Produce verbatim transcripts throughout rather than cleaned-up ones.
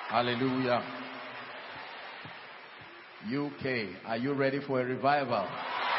Hallelujah. U K, are you ready for a revival?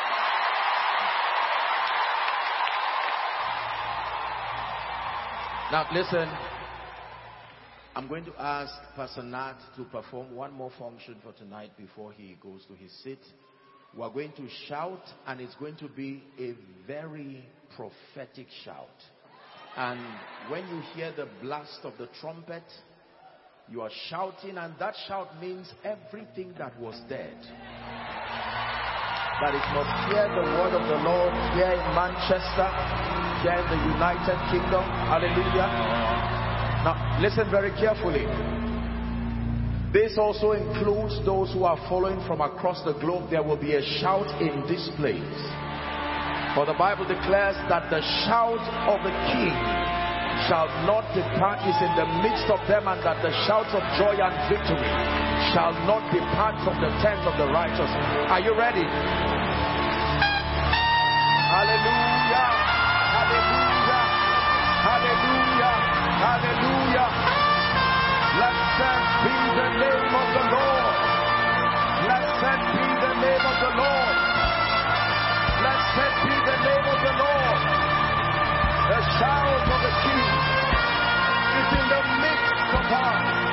Now listen, I'm going to ask Pastor Nat to perform one more function for tonight before he goes to his seat. We are going to shout, and it's going to be a very prophetic shout. And when you hear the blast of the trumpet, you are shouting, and that shout means everything that was dead, that it must hear the word of the Lord here in Manchester, here in the United Kingdom. Hallelujah. Now listen very carefully. This also includes those who are following from across the globe. There will be a shout in this place. For the Bible declares that the shout of the King shall not depart, is in the midst of them, and that the shouts of joy and victory shall not depart from the tent of the righteous. Are you ready? Hallelujah! Hallelujah! Hallelujah! Hallelujah! Blessed be the name of the Lord. Blessed be the name of the Lord. Blessed be the name of the Lord. The shout of the King is in the midst of us.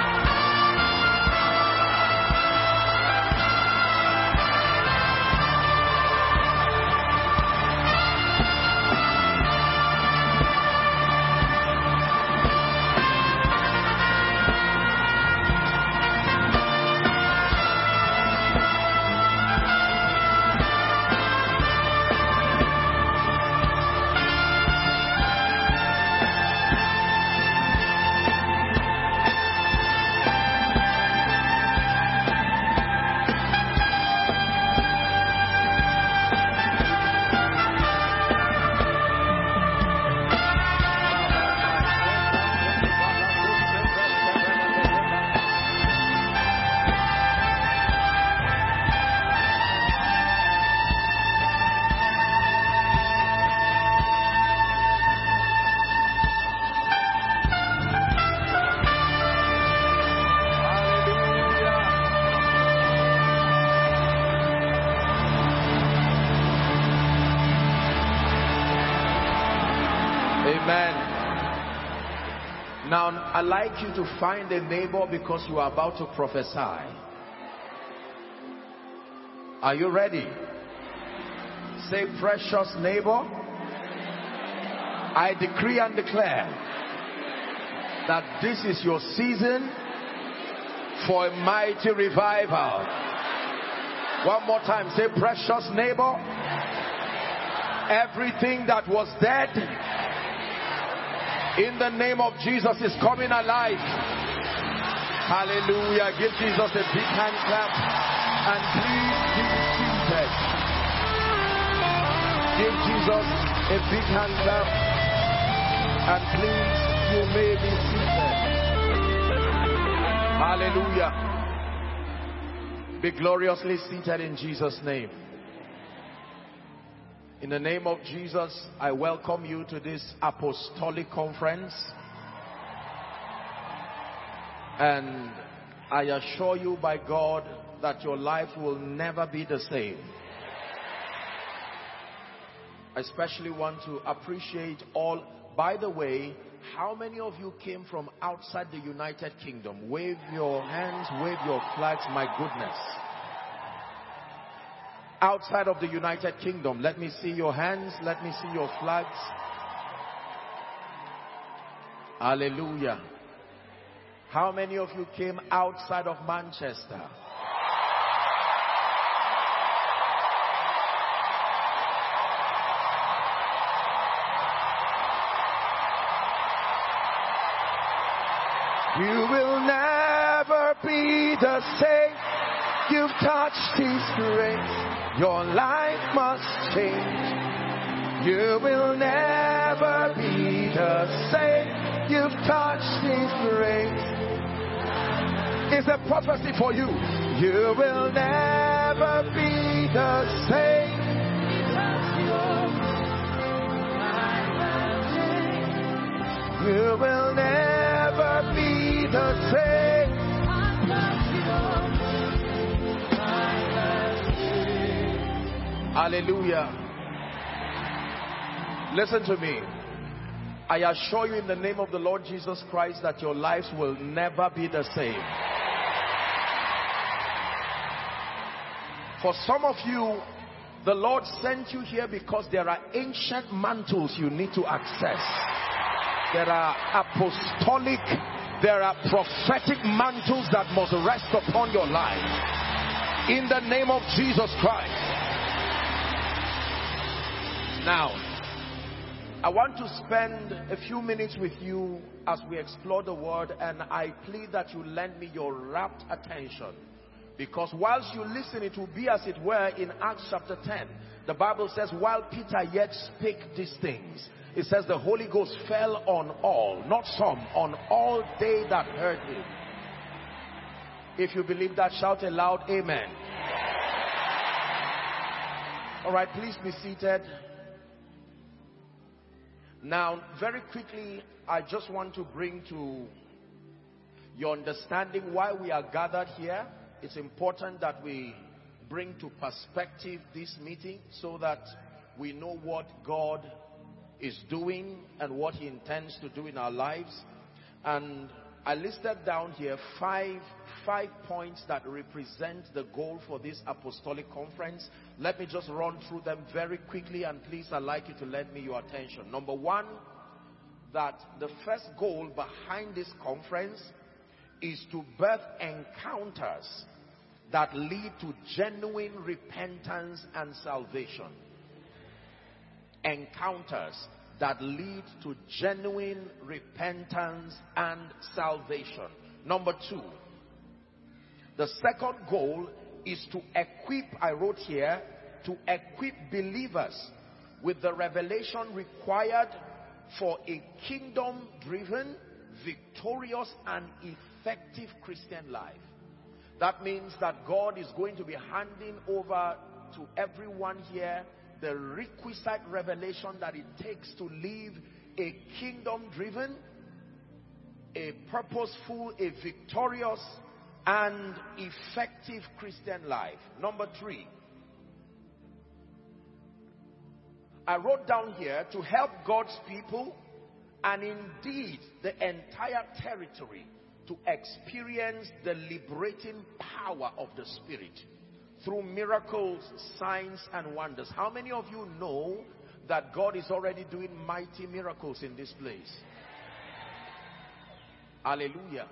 Now, I'd like you to find a neighbor because you are about to prophesy. Are you ready? Say, precious neighbor, I decree and declare that this is your season for a mighty revival. One more time, say, precious neighbor, everything that was dead, in the name of Jesus, is coming alive. Hallelujah. Give Jesus a big hand clap. And please be seated. Give Jesus a big hand clap. And please, you may be seated. Hallelujah. Be gloriously seated in Jesus' name. In the name of Jesus, I welcome you to this apostolic conference. And I assure you by God that your life will never be the same. I especially want to appreciate all. By the way, how many of you came from outside the United Kingdom? Wave your hands, wave your flags, my goodness. Outside of the United Kingdom, let me see your hands, let me see your flags. Hallelujah. How many of you came outside of Manchester? You will never be the same. You've touched His grace. Your life must change. You will never be the same. You've touched His grace. It's a prophecy for you. You will never be the same. You will never be the same. Hallelujah. Listen to me. I assure you in the name of the Lord Jesus Christ that your lives will never be the same. For some of you, the Lord sent you here because there are ancient mantles you need to access. There are apostolic, there are prophetic mantles that must rest upon your life. In the name of Jesus Christ. Now, I want to spend a few minutes with you as we explore the word, and I plead that you lend me your rapt attention. Because whilst you listen, it will be as it were in Acts chapter ten. The Bible says, while Peter yet spake these things, it says the Holy Ghost fell on all, not some, on all they that heard him. If you believe that, shout aloud, amen. Alright, please be seated. Now, very quickly, I just want to bring to your understanding why we are gathered here. It's important that we bring to perspective this meeting so that we know what God is doing and what he intends to do in our lives. And I listed down here five five points that represent the goal for this apostolic conference. Let me just run through them very quickly, and please, I'd like you to lend me your attention. Number one, that the first goal behind this conference is to birth encounters that lead to genuine repentance and salvation. Encounters that lead to genuine repentance and salvation. Number two, the second goal is to equip, I wrote here, to equip believers with the revelation required for a kingdom-driven, victorious, and effective Christian life. That means that God is going to be handing over to everyone here the requisite revelation that it takes to live a kingdom-driven, a purposeful, a victorious, and effective Christian life. Number three, I wrote down here to help God's people and indeed the entire territory to experience the liberating power of the Spirit through miracles, signs, and wonders. How many of you know that God is already doing mighty miracles in this place? Hallelujah.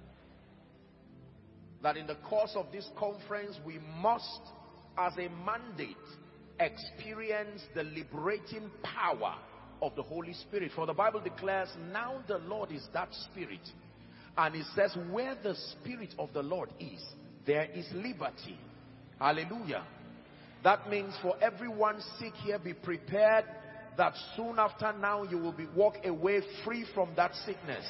That in the course of this conference, we must, as a mandate, experience the liberating power of the Holy Spirit. For the Bible declares, now the Lord is that Spirit. And it says, where the Spirit of the Lord is, there is liberty. Hallelujah. That means for everyone sick here, be prepared that soon after now you will be walk away free from that sickness.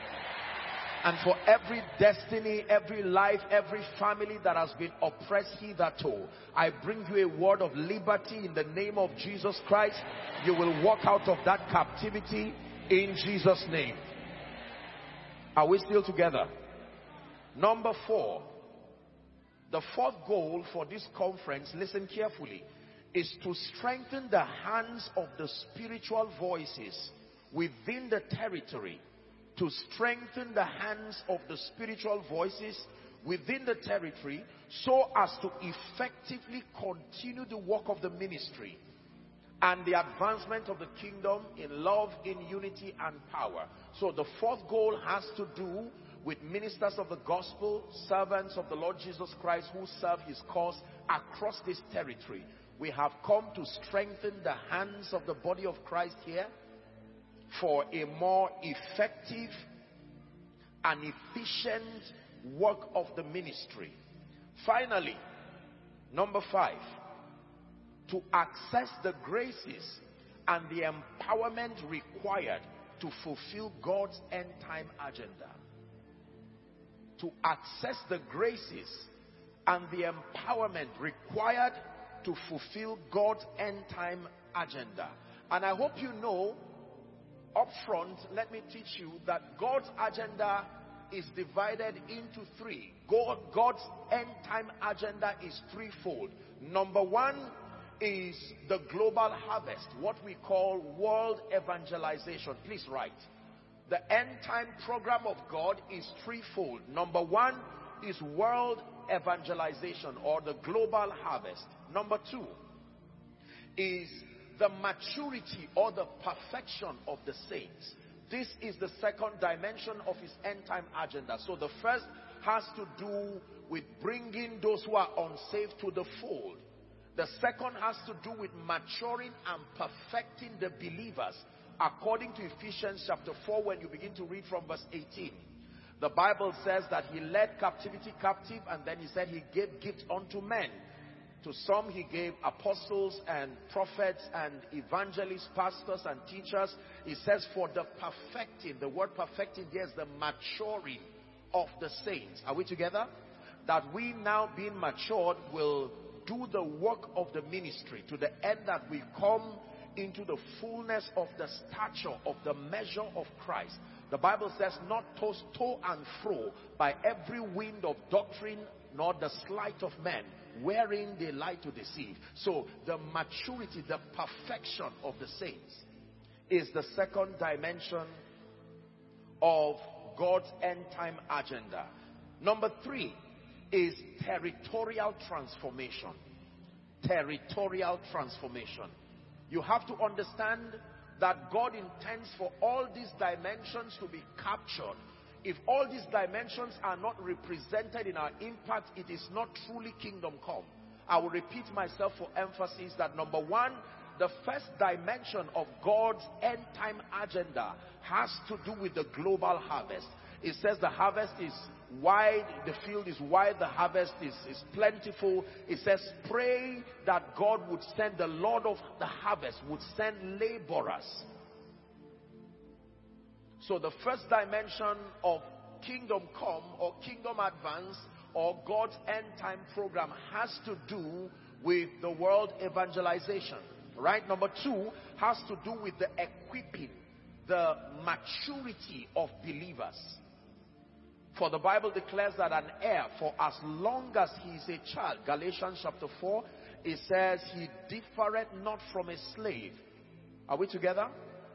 And for every destiny, every life, every family that has been oppressed hitherto, I bring you a word of liberty in the name of Jesus Christ. You will walk out of that captivity in Jesus' name. Are we still together? Number four, the fourth goal for this conference, listen carefully, is to strengthen the hands of the spiritual voices within the territory. To strengthen the hands of the spiritual voices within the territory so as to effectively continue the work of the ministry and the advancement of the kingdom in love, in unity, and power. So the fourth goal has to do with ministers of the gospel, servants of the Lord Jesus Christ who serve his cause across this territory. We have come to strengthen the hands of the body of Christ here for a more effective and efficient work of the ministry. Finally, number five, to access the graces and the empowerment required to fulfill God's end time agenda. To access the graces and the empowerment required to fulfill God's end time agenda. And I hope you know up front, let me teach you that God's agenda is divided into three. God, God's end time agenda is threefold. Number one is the global harvest, what we call world evangelization. Please write. The end time program of God is threefold. Number one is world evangelization or the global harvest. Number two is the maturity or the perfection of the saints. This is the second dimension of his end time agenda. So the first has to do with bringing those who are unsaved to the fold. The second has to do with maturing and perfecting the believers, according to Ephesians chapter four, when you begin to read from verse eighteen. The Bible says that he led captivity captive, and then he said he gave gifts unto men. To some he gave apostles and prophets and evangelists, pastors and teachers. He says for the perfecting, the word perfecting here is the maturing of the saints. Are we together? That we now being matured will do the work of the ministry to the end that we come into the fullness of the stature of the measure of Christ. The Bible says not tossed to and fro by every wind of doctrine, nor the sleight of men, wherein they lie to deceive. So the maturity, the perfection of the saints is the second dimension of God's end time agenda. Number three is territorial transformation. Territorial transformation. You have to understand that God intends for all these dimensions to be captured. If all these dimensions are not represented in our impact, it is not truly kingdom come. I will repeat myself for emphasis that number one, the first dimension of God's end time agenda has to do with the global harvest. It says the harvest is wide, the field is wide, the harvest is, is plentiful. It says pray that God would send, the Lord of the harvest would send laborers. So the first dimension of kingdom come or kingdom advance or God's end time program has to do with the world evangelization. Right? Number two has to do with the equipping, the maturity of believers. For the Bible declares that an heir, for as long as he is a child, Galatians chapter four, it says he differeth not from a slave. Are we together?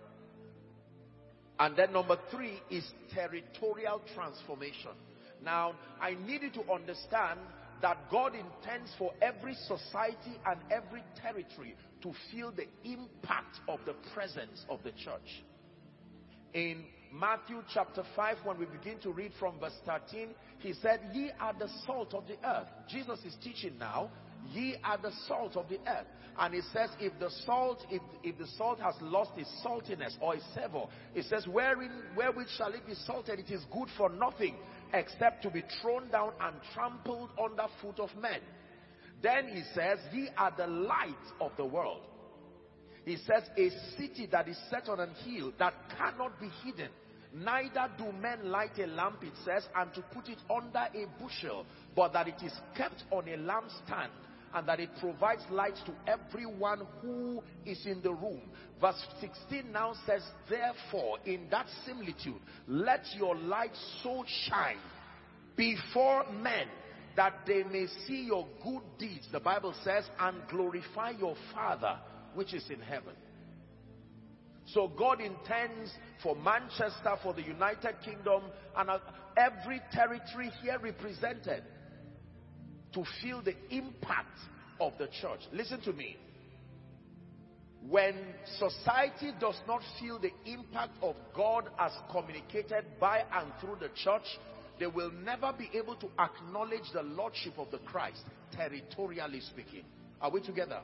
And then number three is territorial transformation. Now, I need you to understand that God intends for every society and every territory to feel the impact of the presence of the church. In Matthew chapter five, when we begin to read from verse thirteen, he said, ye are the salt of the earth. Jesus is teaching now, ye are the salt of the earth. And it says, if the salt, if, if the salt has lost its saltiness or its savor, it says, wherein, wherewith shall it be salted? It is good for nothing except to be thrown down and trampled under foot of men. Then he says, ye are the light of the world. He says, a city that is set on an hill that cannot be hidden. Neither do men light a lamp, it says, and to put it under a bushel, but that it is kept on a lampstand, and that it provides light to everyone who is in the room. Verse sixteen now says, therefore, in that similitude, let your light so shine before men, that they may see your good deeds, the Bible says, and glorify your Father which is in heaven. So God intends for Manchester, for the United Kingdom, and every territory here represented to feel the impact of the church. Listen to me. When society does not feel the impact of God as communicated by and through the church, they will never be able to acknowledge the lordship of the Christ, territorially speaking. Are we together?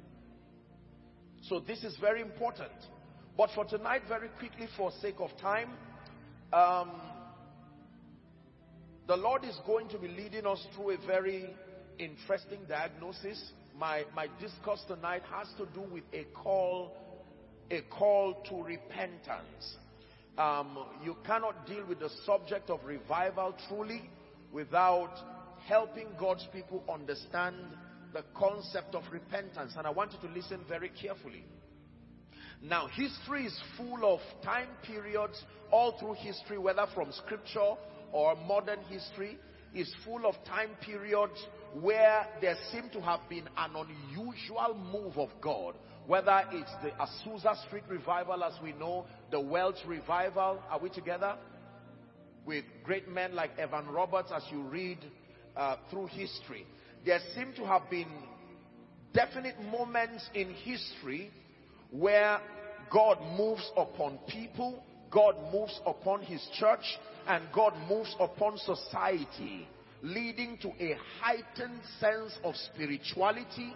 So this is very important. But for tonight, very quickly, for sake of time, um, the Lord is going to be leading us through a very interesting diagnosis. My, my discourse tonight has to do with a call, a call to repentance. Um, you cannot deal with the subject of revival truly without helping God's people understand the concept of repentance. And I want you to listen very carefully. Now, history is full of time periods all through history, whether from scripture or modern history, is full of time periods where there seem to have been an unusual move of God. Whether it's the Azusa Street revival, as we know, the Welsh revival. Are we together? With great men like Evan Roberts, as you read uh, through history. There seem to have been definite moments in history where God moves upon people, God moves upon his church, and God moves upon society, leading to a heightened sense of spirituality,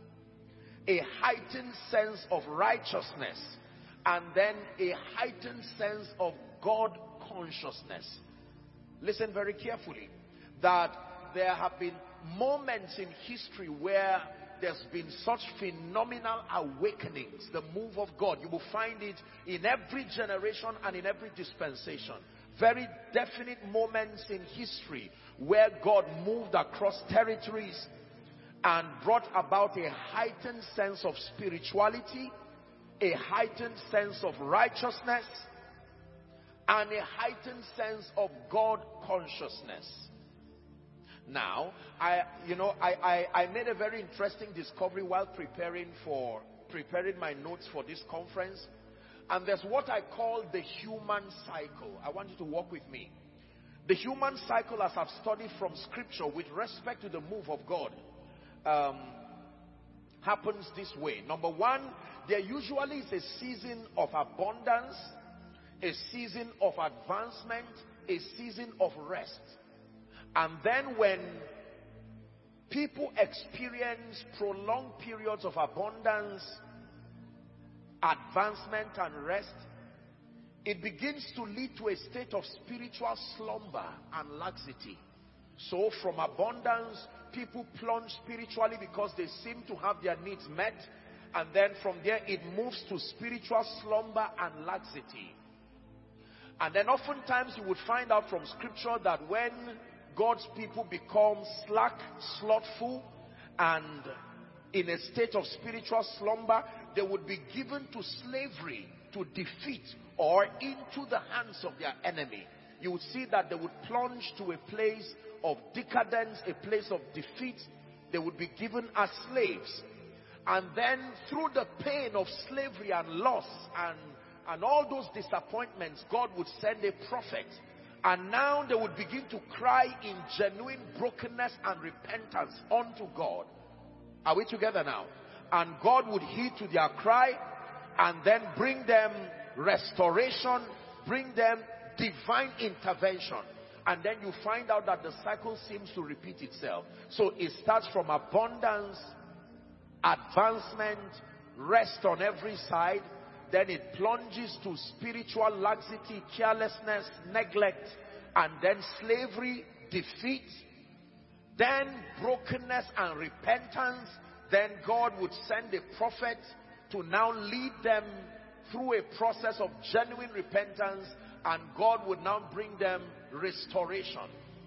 a heightened sense of righteousness, and then a heightened sense of God consciousness. Listen very carefully, that there have been moments in history where there's been such phenomenal awakenings, the move of God. You will find it in every generation and in every dispensation. Very definite moments in history where God moved across territories and brought about a heightened sense of spirituality, a heightened sense of righteousness, and a heightened sense of God consciousness. Now, I, you know, I, I, I made a very interesting discovery while preparing for, preparing my notes for this conference. And there's what I call the human cycle. I want you to walk with me. The human cycle, as I've studied from scripture with respect to the move of God, um, happens this way. Number one, there usually is a season of abundance, a season of advancement, a season of rest. And then when people experience prolonged periods of abundance, advancement and rest, it begins to lead to a state of spiritual slumber and laxity. So from abundance, people plunge spiritually because they seem to have their needs met. And then from there it moves to spiritual slumber and laxity. And then oftentimes you would find out from scripture that when God's people become slack, slothful, and in a state of spiritual slumber, they would be given to slavery, to defeat, or into the hands of their enemy. You would see that they would plunge to a place of decadence, a place of defeat. They would be given as slaves. And then through the pain of slavery and loss and, and all those disappointments, God would send a prophet. And now they would begin to cry in genuine brokenness and repentance unto God. Are we together now? And God would heed to their cry and then bring them restoration, bring them divine intervention. And then you find out that the cycle seems to repeat itself. So it starts from abundance, advancement, rest on every side. Then it plunges to spiritual laxity, carelessness, neglect, and then slavery, defeat, then brokenness and repentance. Then God would send a prophet to now lead them through a process of genuine repentance, and God would now bring them restoration.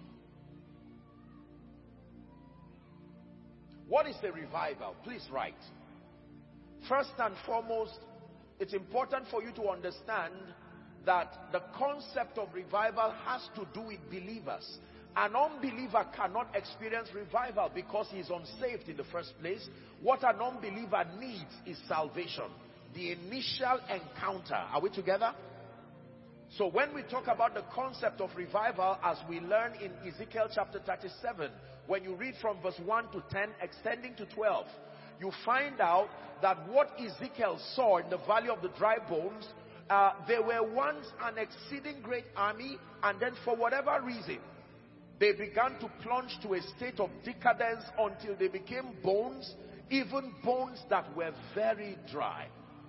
What is the revival? Please write. First and foremost, it's important for you to understand that the concept of revival has to do with believers. An unbeliever cannot experience revival because he is unsaved in the first place. What an unbeliever needs is salvation. The initial encounter. Are we together? So when we talk about the concept of revival, as we learn in Ezekiel chapter thirty-seven, when you read from verse one to ten, extending to twelve, you find out that what Ezekiel saw in the valley of the dry bones, uh, they were once an exceeding great army, and then for whatever reason, they began to plunge to a state of decadence until they became bones, even bones that were very dry.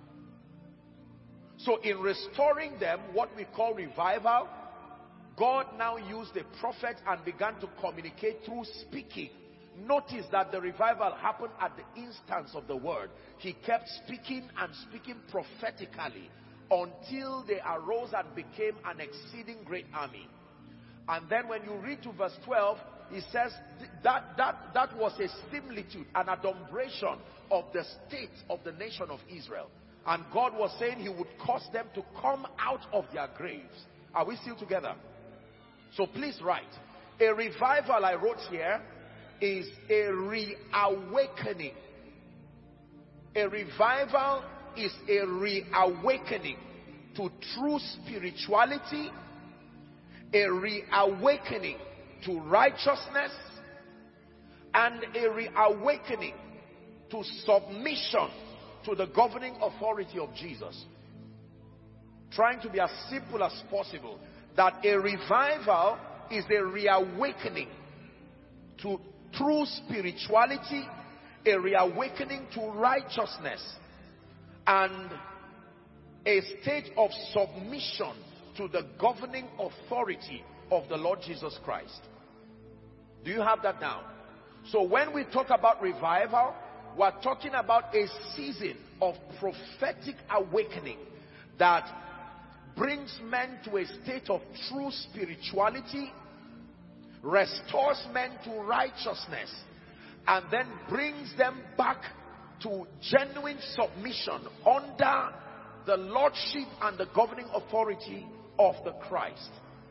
So in restoring them, what we call revival, God now used a prophet and began to communicate through speaking. Notice that the revival happened at the instance of the word. He kept speaking and speaking prophetically until they arose and became an exceeding great army. And then when you read to verse twelve, he says that that that was a similitude, an adumbration of the state of the nation of Israel. And God was saying he would cause them to come out of their graves. Are we still together? So please write. A revival, I wrote here, is a reawakening. A revival is a reawakening to true spirituality, a reawakening to righteousness, and a reawakening to submission to the governing authority of Jesus. Trying to be as simple as possible, that a revival is a reawakening to true spirituality, a reawakening to righteousness, and a state of submission to the governing authority of the Lord Jesus Christ. Do you have that down? So when we talk about revival, we're talking about a season of prophetic awakening that brings men to a state of true spirituality, restores men to righteousness, and then brings them back to genuine submission under the lordship and the governing authority of the Christ.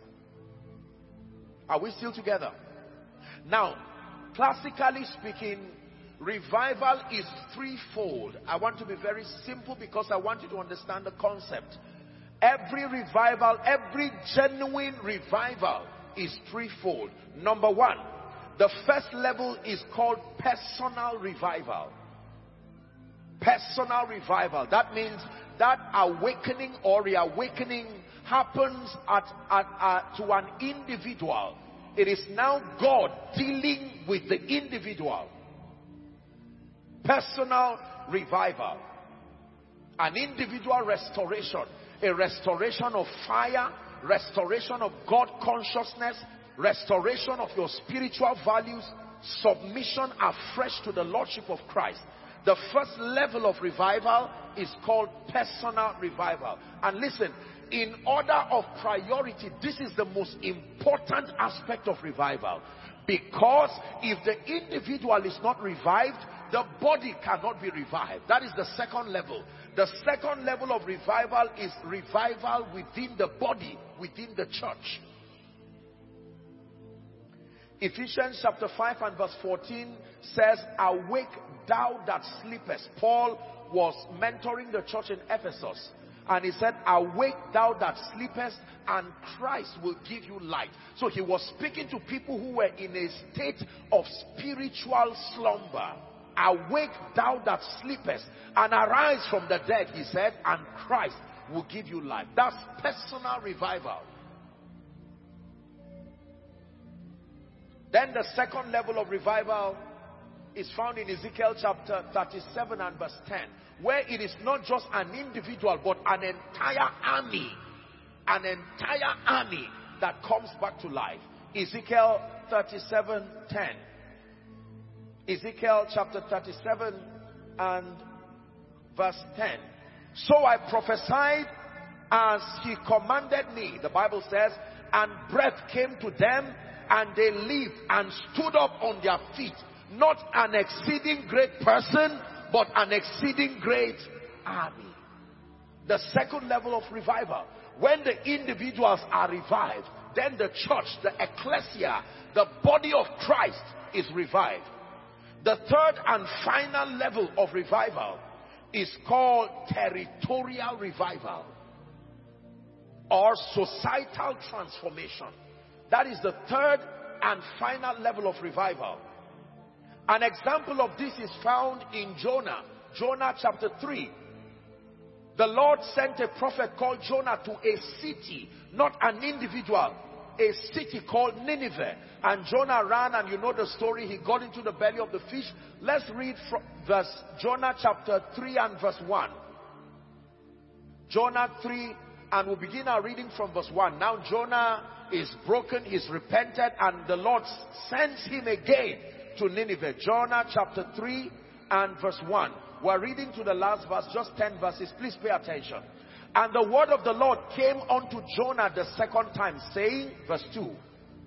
Are we still together? Now, classically speaking, revival is threefold. I want to be very simple because I want you to understand the concept. Every revival, every genuine revival is threefold. Number one, the first level is called personal revival. Personal revival. That means that awakening or reawakening happens at, at, at, to an individual. It is now God dealing with the individual. Personal revival. An individual restoration. A restoration of fire, restoration of God consciousness, restoration of your spiritual values, submission afresh to the lordship of Christ. The first level of revival is called personal revival. And listen, in order of priority, this is the most important aspect of revival. Because if the individual is not revived, the body cannot be revived. That is the second level. The second level of revival is revival within the body, within the church. Ephesians chapter five and verse fourteen says, "Awake thou that sleepest." Paul was mentoring the church in Ephesus. And he said, "Awake thou that sleepest, and Christ will give you light." So he was speaking to people who were in a state of spiritual slumber. "Awake thou that sleepest, and arise from the dead," he said, "and Christ will give you life." That's personal revival. Then the second level of revival is found in Ezekiel chapter thirty-seven and verse ten, where it is not just an individual but an entire army, an entire army that comes back to life. Ezekiel thirty-seven ten. Ezekiel chapter thirty-seven and verse ten. "So I prophesied as he commanded me," the Bible says, "and breath came to them, and they lived and stood up on their feet. Not an exceeding great person, but an exceeding great army." The second level of revival. When the individuals are revived, then the church, the ecclesia, the body of Christ is revived. The third and final level of revival is called territorial revival or societal transformation. That is the third and final level of revival. An example of this is found in Jonah. Jonah chapter three. The Lord sent a prophet called Jonah to a city, not an individual, a city called Nineveh. And Jonah ran, and you know the story. He got into the belly of the fish. Let's read from verse Jonah chapter three and verse one. Jonah three, and we'll begin our reading from verse one. Now Jonah is broken, he's repented, and the Lord sends him again to Nineveh. Jonah chapter three and verse one. We're reading to the last verse, just ten verses. Please pay attention. "And the word of the Lord came unto Jonah the second time, saying," verse two.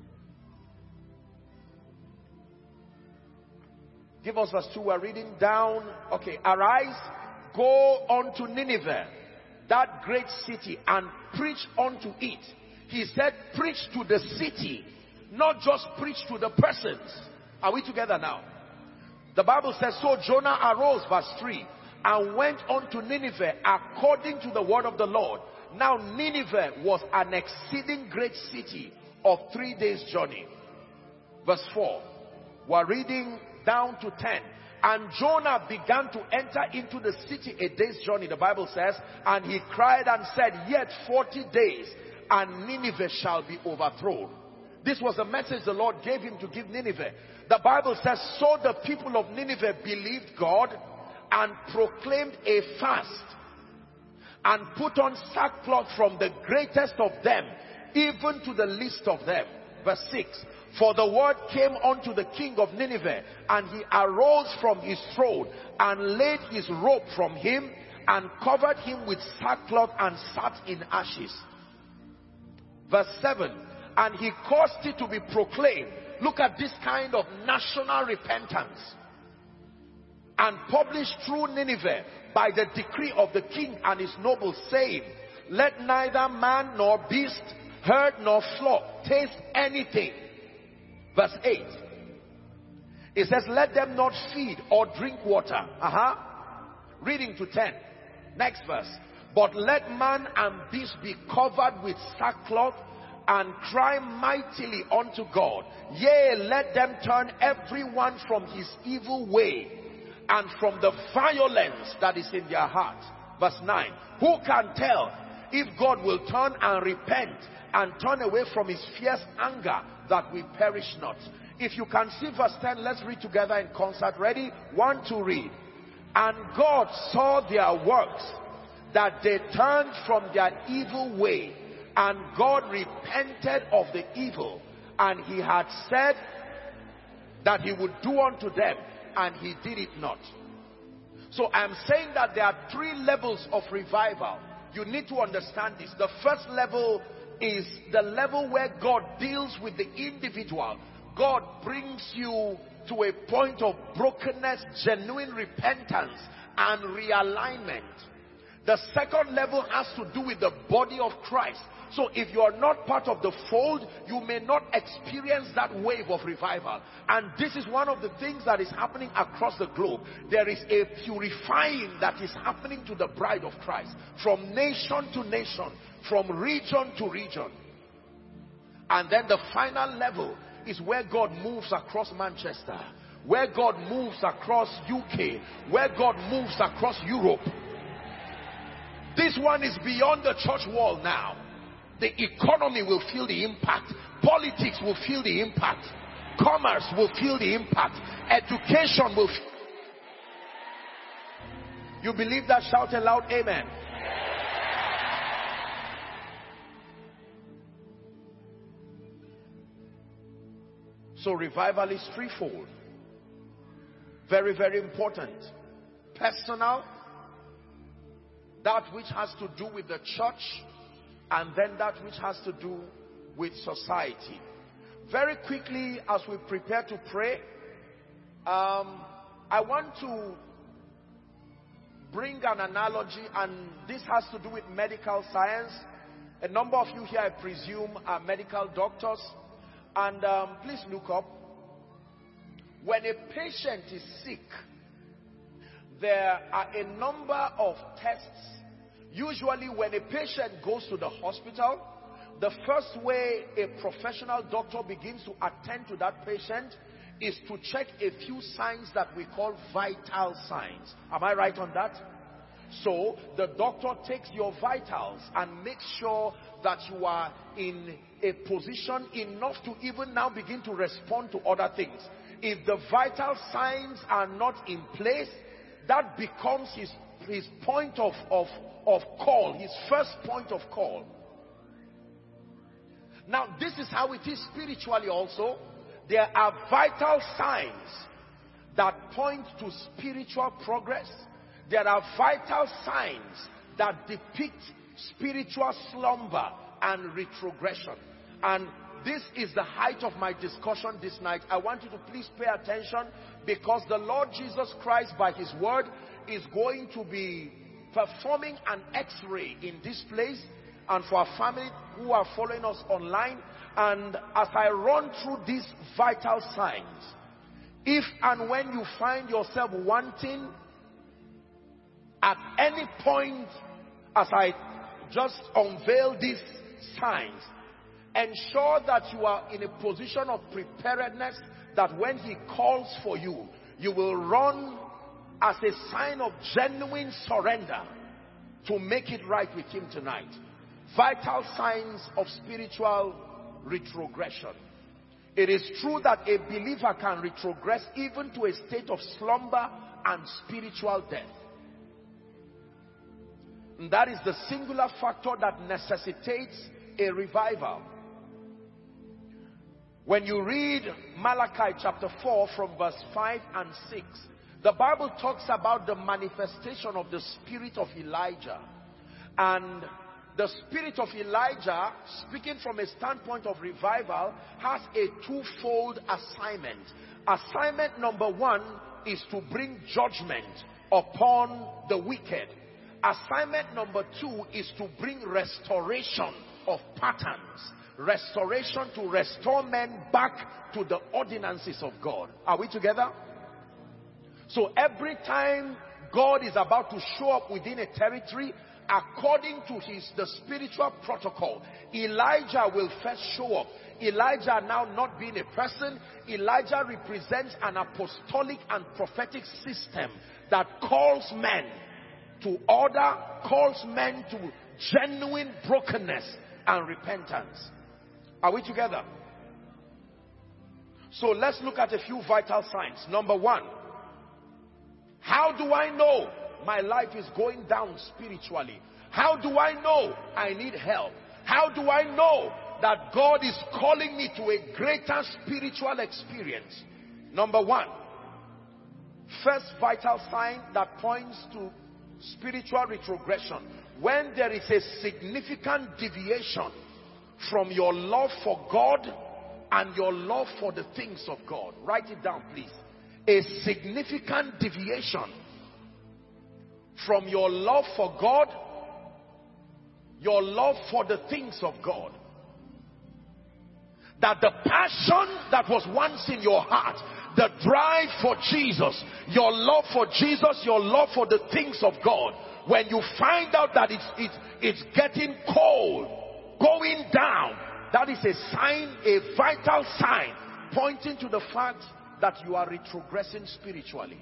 Give us verse two. We're reading down. Okay. "Arise, go unto Nineveh, that great city, and preach unto it." He said, preach to the city. Not just preach to the persons. Are we together now? The Bible says, so Jonah arose, verse three, and went on to Nineveh according to the word of the Lord. Now Nineveh was an exceeding great city of three days' journey. Verse four. We're reading down to ten. And Jonah began to enter into the city a day's journey, the Bible says, and he cried and said, yet forty days, and Nineveh shall be overthrown. This was the message the Lord gave him to give Nineveh. The Bible says, so the people of Nineveh believed God and proclaimed a fast and put on sackcloth from the greatest of them even to the least of them. Verse six. For the word came unto the king of Nineveh, and he arose from his throne and laid his robe from him and covered him with sackcloth and sat in ashes. Verse seven. And he caused it to be proclaimed. Look at this kind of national repentance. And published through Nineveh by the decree of the king and his nobles, saying, let neither man nor beast, herd nor flock taste anything. Verse eight. It says, let them not feed or drink water. Uh-huh. Reading to ten. Next verse. But let man and beast be covered with sackcloth and cry mightily unto God. Yea, let them turn every one from his evil way and from the violence that is in their heart. Verse nine. Who can tell if God will turn and repent and turn away from his fierce anger, that we perish not? If you can see verse ten, let's read together in concert. Ready? One, two, read. And God saw their works, that they turned from their evil way, and God repented of the evil, and he had said that he would do unto them, and he did it not. So I'm saying that there are three levels of revival. You need to understand this. The first level is the level where God deals with the individual. God brings you to a point of brokenness, genuine repentance and realignment. The second level has to do with the body of Christ. So if you are not part of the fold, you may not experience that wave of revival. And this is one of the things that is happening across the globe. There is a purifying that is happening to the bride of Christ, from nation to nation, from region to region. And then the final level is where God moves across Manchester, where God moves across U K, where God moves across Europe. This one is beyond the church wall now. The economy will feel the impact. Politics will feel the impact. Commerce will feel the impact. Education will feel. You believe that? Shout aloud, amen. So revival is threefold. Very, very important. Personal, that which has to do with the church, and then that which has to do with society. Very quickly, as we prepare to pray, um, I want to bring an analogy, and this has to do with medical science. A number of you here, I presume, are medical doctors. And um, please look up. When a patient is sick, there are a number of tests. Usually when a patient goes to the hospital, the first way a professional doctor begins to attend to that patient is to check a few signs that we call vital signs. Am I right on that? So the doctor takes your vitals and makes sure that you are in a position enough to even now begin to respond to other things. If the vital signs are not in place, that becomes his, his point of, of, of call, his first point of call. Now, this is how it is spiritually also. There are vital signs that point to spiritual progress. There are vital signs that depict spiritual slumber and retrogression. And this is the height of my discussion this night. I want you to please pay attention, because the Lord Jesus Christ, by his word, is going to be performing an x-ray in this place. And for our family who are following us online, And as I run through these vital signs, if and when you find yourself wanting at any point, as I just unveil these signs, ensure that you are in a position of preparedness, that when he calls for you, you will run as a sign of genuine surrender to make it right with him tonight. Vital signs of spiritual retrogression. It is true that a believer can retrogress even to a state of slumber and spiritual death. And that is the singular factor that necessitates a revival. When you read Malachi chapter four from verse five and six, the Bible talks about the manifestation of the spirit of Elijah. And the spirit of Elijah, speaking from a standpoint of revival, has a twofold assignment. Assignment number one is to bring judgment upon the wicked. Assignment number two is to bring restoration of patterns. Restoration to restore men back to the ordinances of God. Are we together? So every time God is about to show up within a territory, according to his the spiritual protocol, Elijah will first show up. Elijah now not being a person, Elijah represents an apostolic and prophetic system that calls men to order, calls men to genuine brokenness and repentance. Are we together? So let's look at a few vital signs. Number one, how do I know my life is going down spiritually? How do I know I need help? How do I know that God is calling me to a greater spiritual experience? Number one, first vital sign that points to spiritual retrogression: when there is a significant deviation from your love for God and your love for the things of God. Write it down, please. A significant deviation from your love for God, your love for the things of God. That the passion that was once in your heart, the drive for Jesus, your love for Jesus, your love for the things of God, when you find out that it's, it's, it's getting cold, going down, that is a sign, a vital sign, pointing to the fact that you are retrogressing spiritually.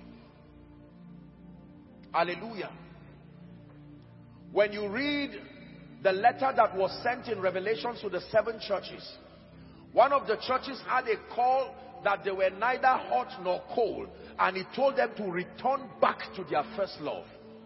Hallelujah. When you read the letter that was sent in Revelation to the seven churches, one of the churches had a call that they were neither hot nor cold, and he told them to return back to their first love.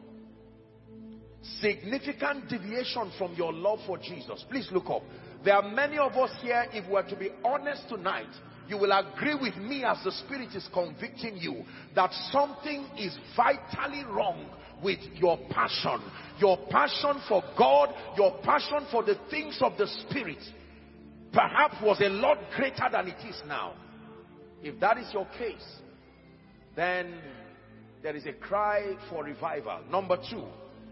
Significant deviation from your love for Jesus. Please look up. There are many of us here, if we are to be honest tonight, you will agree with me as the Spirit is convicting you that something is vitally wrong with your passion. Your passion for God, your passion for the things of the Spirit, perhaps was a lot greater than it is now. If that is your case, then there is a cry for revival. Number two,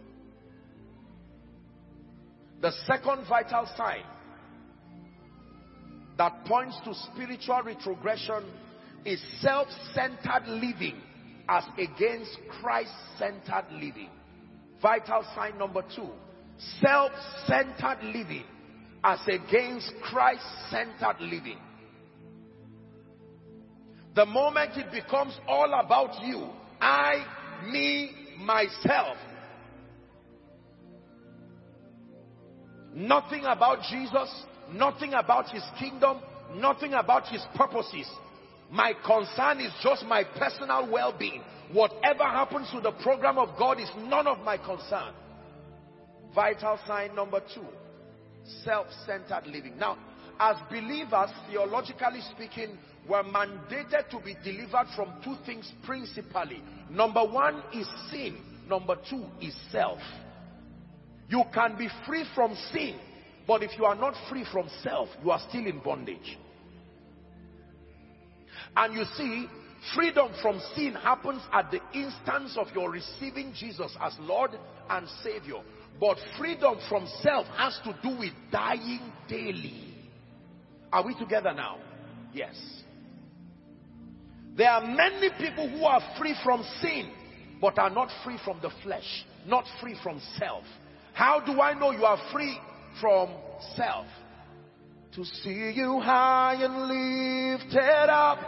the second vital sign that points to spiritual retrogression is self-centered living as against Christ-centered living. Vital sign number two, self-centered living as against Christ-centered living. The moment it becomes all about you, I, me, myself, nothing about Jesus, nothing about his kingdom, nothing about his purposes. My concern is just my personal well-being. Whatever happens to the program of God is none of my concern. Vital sign number two, self-centered living. Now, as believers, theologically speaking, we're mandated to be delivered from two things principally. Number one is sin. Number two is self. You can be free from sin, but if you are not free from self, you are still in bondage. And you see, freedom from sin happens at the instance of your receiving Jesus as Lord and Savior. But freedom from self has to do with dying daily. Are we together now? Yes. There are many people who are free from sin, but are not free from the flesh, not free from self. How do I know you are free from self? To see you high and lifted up,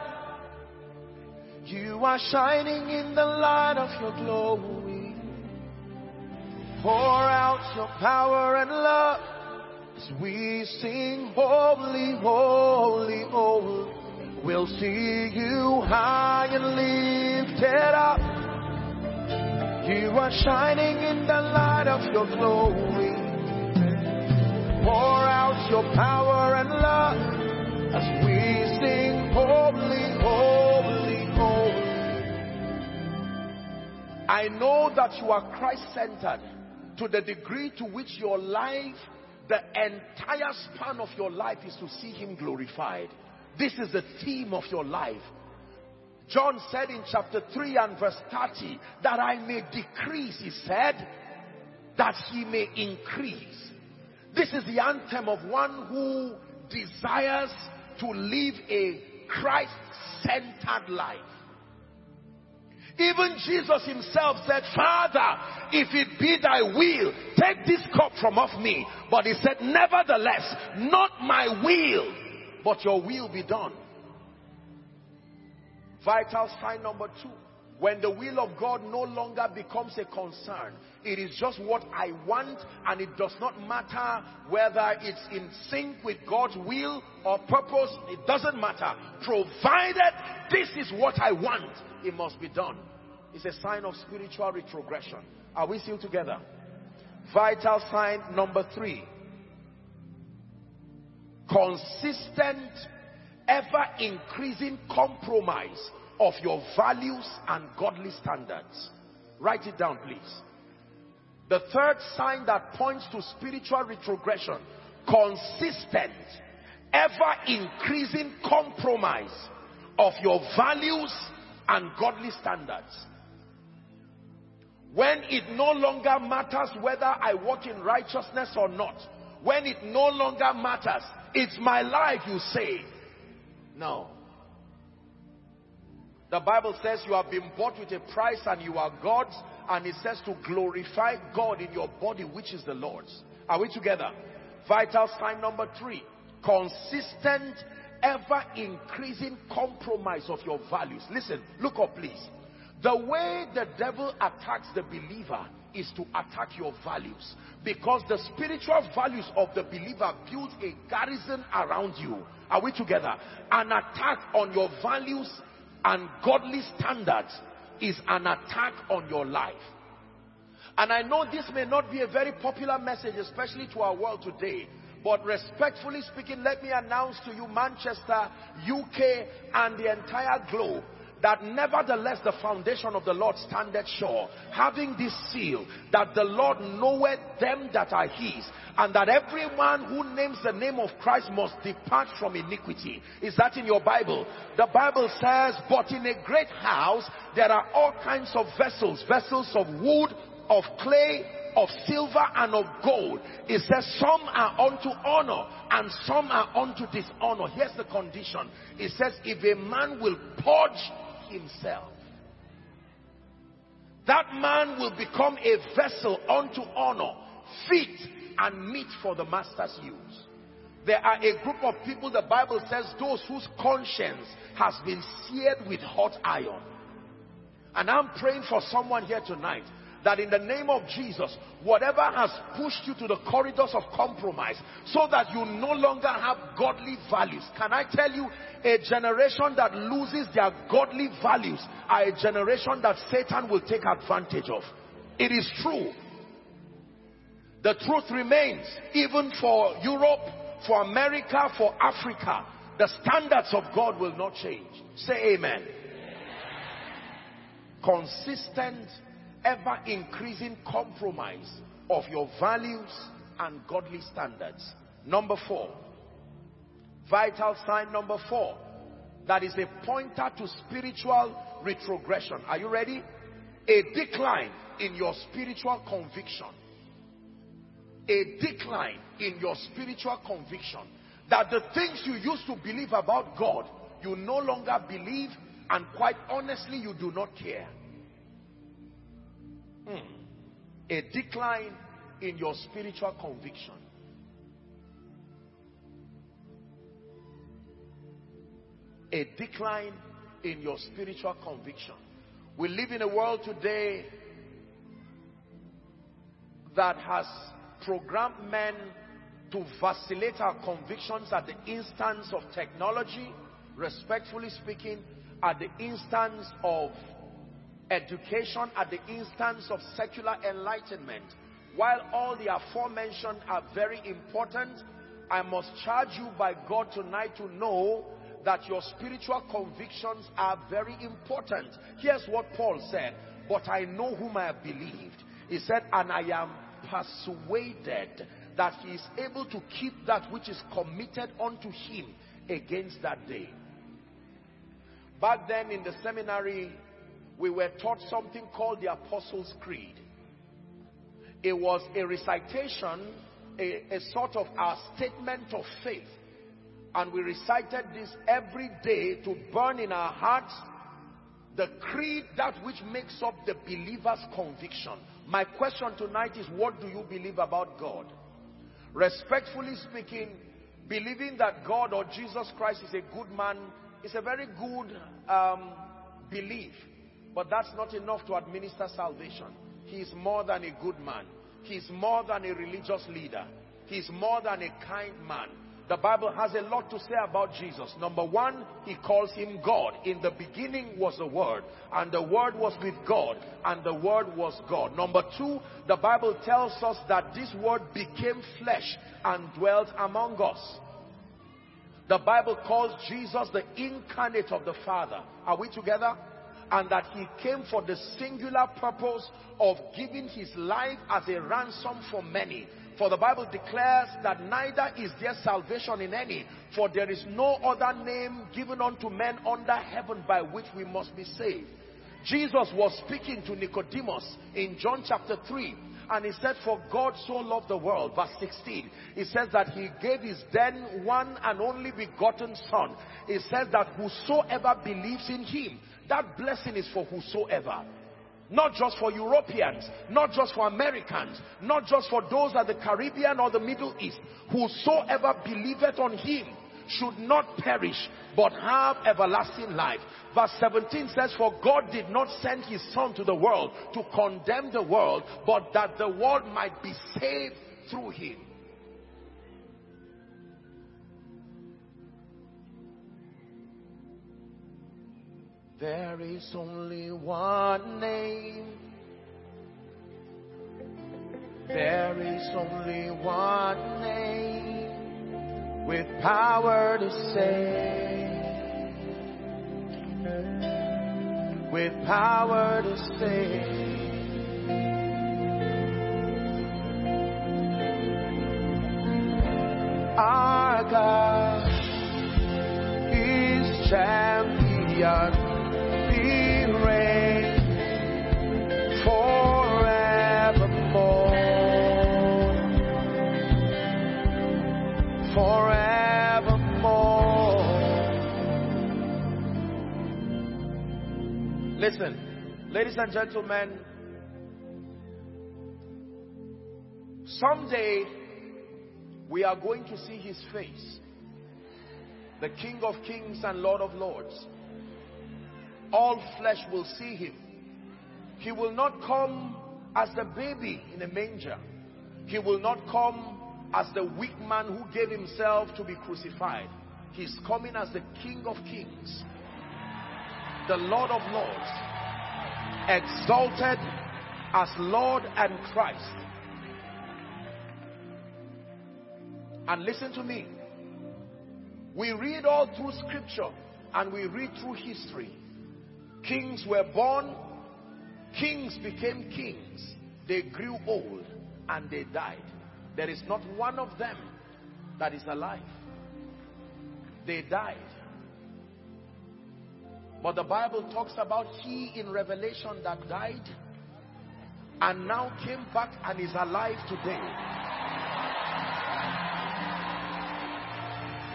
you are shining in the light of your glory. Pour out your power and love as we sing holy, holy, holy. We'll see you high and lifted up. You are shining in the light of your glory. Pour out your power and love as we sing holy, holy, holy. I know that you are Christ-centered to the degree to which your life, the entire span of your life, is to see him glorified. This is the theme of your life. John said in chapter three and verse thirty, that I may decrease, he said, that he may increase. This is the anthem of one who desires to live a Christ-centered life. Even Jesus himself said, Father, if it be thy will, take this cup from off me. But he said, nevertheless, not my will, but your will be done. Vital sign number two. When the will of God no longer becomes a concern, it is just what I want, and it does not matter whether it's in sync with God's will or purpose. It doesn't matter. Provided this is what I want, it must be done. It's a sign of spiritual retrogression. Are we still together? Vital sign number three. Consistent, ever increasing compromise of your values and godly standards. Write it down, please. The third sign that points to spiritual retrogression: consistent, ever increasing compromise of your values and godly standards. When it no longer matters whether I walk in righteousness or not, when it no longer matters, it's my life, you say. No. The Bible says you have been bought with a price and you are God's, and it says to glorify God in your body, which is the Lord's. Are we together? Vital sign number three. Consistent, ever increasing compromise of your values. Listen, look up please. The way the devil attacks the believer is to attack your values, because the spiritual values of the believer build a garrison around you. Are we together? An attack on your values and godly standards is an attack on your life. And I know this may not be a very popular message, especially to our world today, but respectfully speaking, let me announce to you, Manchester, U K, and the entire globe, that nevertheless the foundation of the Lord standeth sure, having this seal, that the Lord knoweth them that are his, and that everyone who names the name of Christ must depart from iniquity. Is that in your Bible? The Bible says, but in a great house there are all kinds of vessels, vessels of wood, of clay, of silver, and of gold. It says some are unto honor and some are unto dishonor. Here's the condition. It says, if a man will purge himself, that man will become a vessel unto honor, fit and meet for the master's use. There are a group of people, the Bible says, those whose conscience has been seared with hot iron. And I'm praying for someone here tonight, that in the name of Jesus, whatever has pushed you to the corridors of compromise, so that you no longer have godly values. Can I tell you, a generation that loses their godly values are a generation that Satan will take advantage of. It is true. The truth remains, even for Europe, for America, for Africa, the standards of God will not change. Say amen. Consistent, ever increasing compromise of your values and godly standards. Number four, vital sign number four, that is a pointer to spiritual retrogression. Are you ready? A decline in your spiritual conviction. A decline in your spiritual conviction. That the things you used to believe about God, you no longer believe, and quite honestly, you do not care. Hmm. A decline in your spiritual conviction. A decline in your spiritual conviction. We live in a world today that has programmed men to vacillate our convictions at the instance of technology, respectfully speaking, at the instance of education, at the instance of secular enlightenment. While all the aforementioned are very important, I must charge you by God tonight to know that your spiritual convictions are very important. Here's what Paul said: but I know whom I have believed. He said, and I am persuaded that he is able to keep that which is committed unto him against that day. Back then in the seminary, we were taught something called the Apostles' Creed. It was a recitation, a, a sort of our statement of faith. And we recited this every day to burn in our hearts the creed, that which makes up the believer's conviction. My question tonight is, what do you believe about God? Respectfully speaking, believing that God or Jesus Christ is a good man is a very good um, belief. But that's not enough to administer salvation. He is more than a good man. He is more than a religious leader. He is more than a kind man. The Bible has a lot to say about Jesus. Number one, he calls him God. In the beginning was the Word, and the Word was with God, and the Word was God. Number two, the Bible tells us that this Word became flesh and dwelt among us. The Bible calls Jesus the incarnate of the Father. Are we together? And that he came for the singular purpose of giving his life as a ransom for many. For the Bible declares that neither is there salvation in any, for there is no other name given unto men under heaven by which we must be saved. Jesus was speaking to Nicodemus in John chapter three, and he said, for God so loved the world, verse sixteen, he says that he gave his then one and only begotten Son. He says that whosoever believes in him, that blessing is for whosoever. Not just for Europeans, not just for Americans, not just for those at the Caribbean or the Middle East. Whosoever believeth on him should not perish, but have everlasting life. Verse seventeen says, for God did not send his Son to the world to condemn the world, but that the world might be saved through him. There is only one name. There is only one name with power to save. With power to save. Our God is champion. He reigns forevermore, forevermore. Listen, ladies and gentlemen, someday we are going to see his face, the King of Kings and Lord of Lords. All flesh will see him. He will not come as the baby in a manger. He will not come as the weak man who gave himself to be crucified. He's coming as the King of Kings, the Lord of Lords, exalted as Lord and Christ. And listen to me. We read all through scripture and we read through history. Kings were born, kings became kings, they grew old and they died. There is not one of them that is alive. They died. But the Bible talks about he in Revelation that died and now came back and is alive today.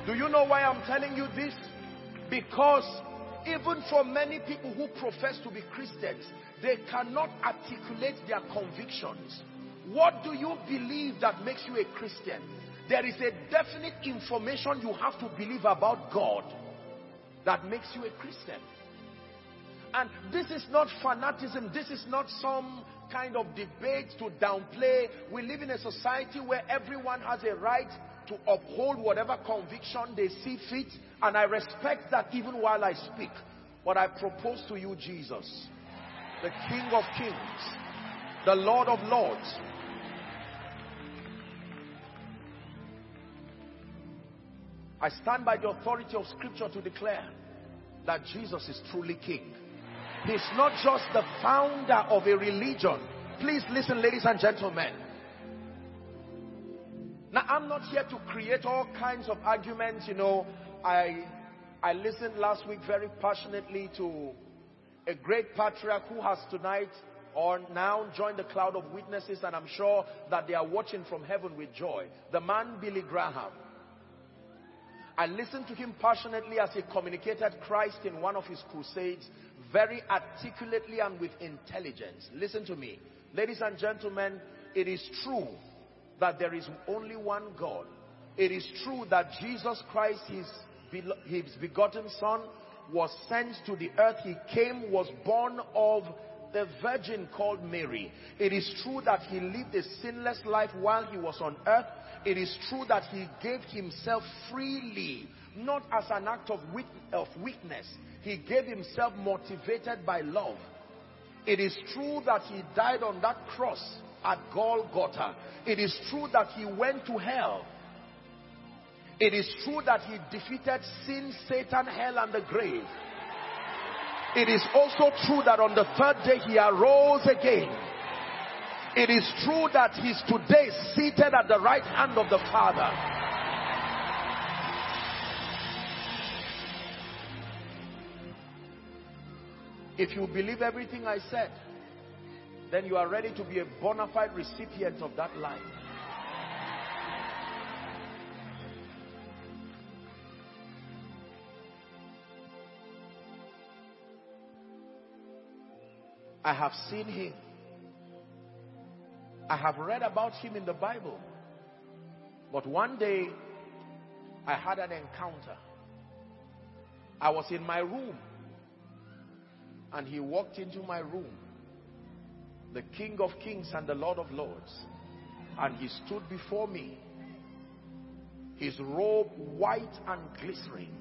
Do you know why I'm telling you this? Because even for many people who profess to be Christians, they cannot articulate their convictions. What do you believe that makes you a Christian? There is a definite information you have to believe about God that makes you a Christian. And this is not fanaticism. This is not some kind of debate to downplay. We live in a society where everyone has a right to uphold whatever conviction they see fit. And I respect that even while I speak. But I propose to you Jesus, the King of Kings, the Lord of Lords. I stand by the authority of Scripture to declare that Jesus is truly King. He's not just the founder of a religion. Please listen, ladies and gentlemen. Now, I'm not here to create all kinds of arguments. You know, I, I listened last week very passionately to a great patriarch who has tonight or now joined the cloud of witnesses, and I'm sure that they are watching from heaven with joy. The man Billy Graham. I listened to him passionately as he communicated Christ in one of his crusades, very articulately and with intelligence. Listen to me. Ladies and gentlemen, it is true that there is only one God. It is true that Jesus Christ, his, his begotten Son, was sent to the earth. He came, was born of the virgin called Mary. It is true that he lived a sinless life while he was on earth. It is true that he gave himself freely, not as an act of weakness. He gave himself motivated by love. It is true that he died on that cross at Golgotha. It is true that he went to hell. It is true that he defeated sin, Satan, hell, and the grave. It is also true that on the third day he arose again. It is true that he's today seated at the right hand of the Father. If you believe everything I said, then you are ready to be a bona fide recipient of that life. I have seen him. I have read about him in the Bible. But one day, I had an encounter. I was in my room, and he walked into my room, the King of Kings and the Lord of Lords, and he stood before me, his robe white and glistening.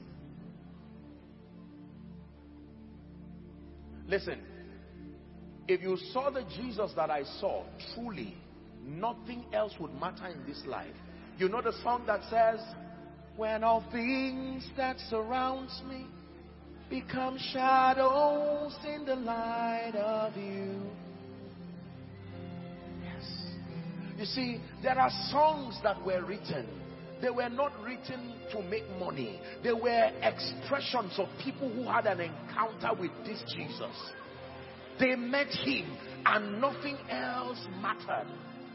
Listen, if you saw the Jesus that I saw, truly, nothing else would matter in this life. You know the song that says, when all things that surrounds me become shadows in the light of you. Yes. You see, there are songs that were written. They were not written to make money. They were expressions of people who had an encounter with this Jesus. They met him and nothing else mattered.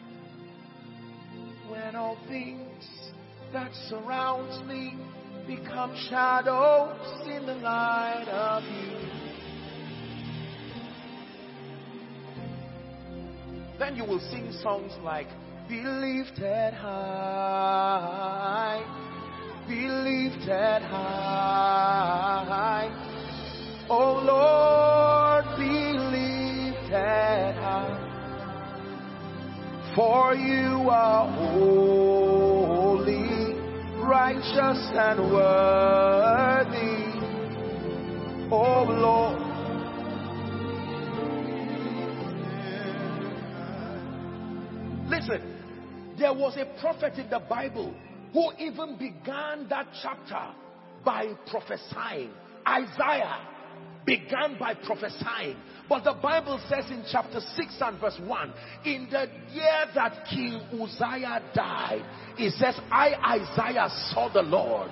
When all things that surrounds me become shadows in the light of you. Then you will sing songs like, be lifted high, be lifted high, oh Lord, be lifted high, for you are holy, righteous and worthy, oh Lord. Listen, there was a prophet in the Bible who even began that chapter by prophesying. Isaiah began by prophesying. But the Bible says in chapter six and verse one, in the year that King Uzziah died, it says, I, Isaiah, saw the Lord.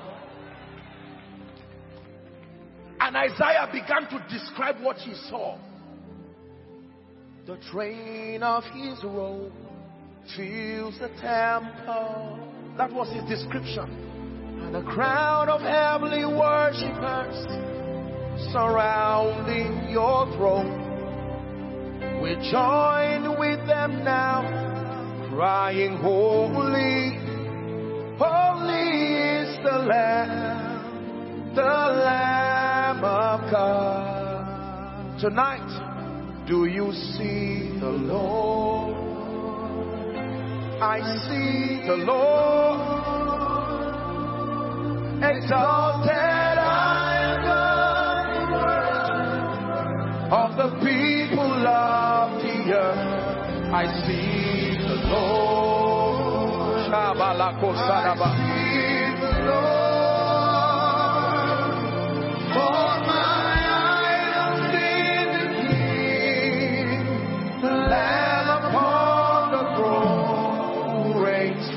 And Isaiah began to describe what he saw. The train of his robe fills the temple. That was his description. And a crowd of heavenly worshippers surrounding your throne. We join with them now, crying, holy, holy is the Lamb, the Lamb of God. Tonight, do you see the Lord? I see the Lord, exalted high above of the people of the earth. I see the Lord. I see the Lord. For my eyes have seen the King, the Lamb upon the throne, who reigns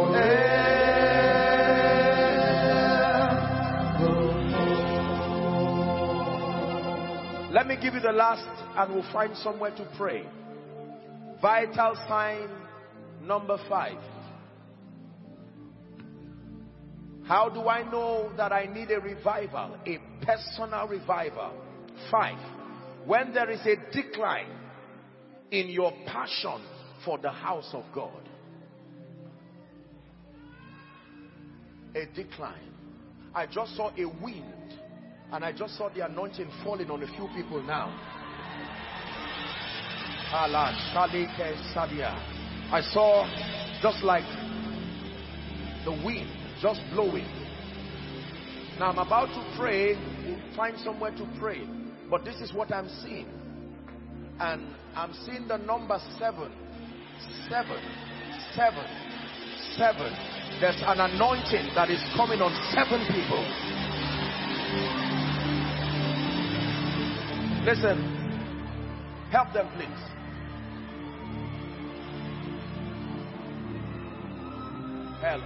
forever. Let me give you the last, and we'll find somewhere to pray. Vital sign number five. How do I know that I need a revival? A personal revival. Five. When there is a decline in your passion for the house of God. A decline. I just saw a wind, and I just saw the anointing falling on a few people now. I saw just like the wind just blowing. Now I'm about to pray. We'll find somewhere to pray, but this is what I'm seeing, and I'm seeing the number seven, seven, seven, seven. There's an anointing that is coming on seven people. Listen, help them please. Help.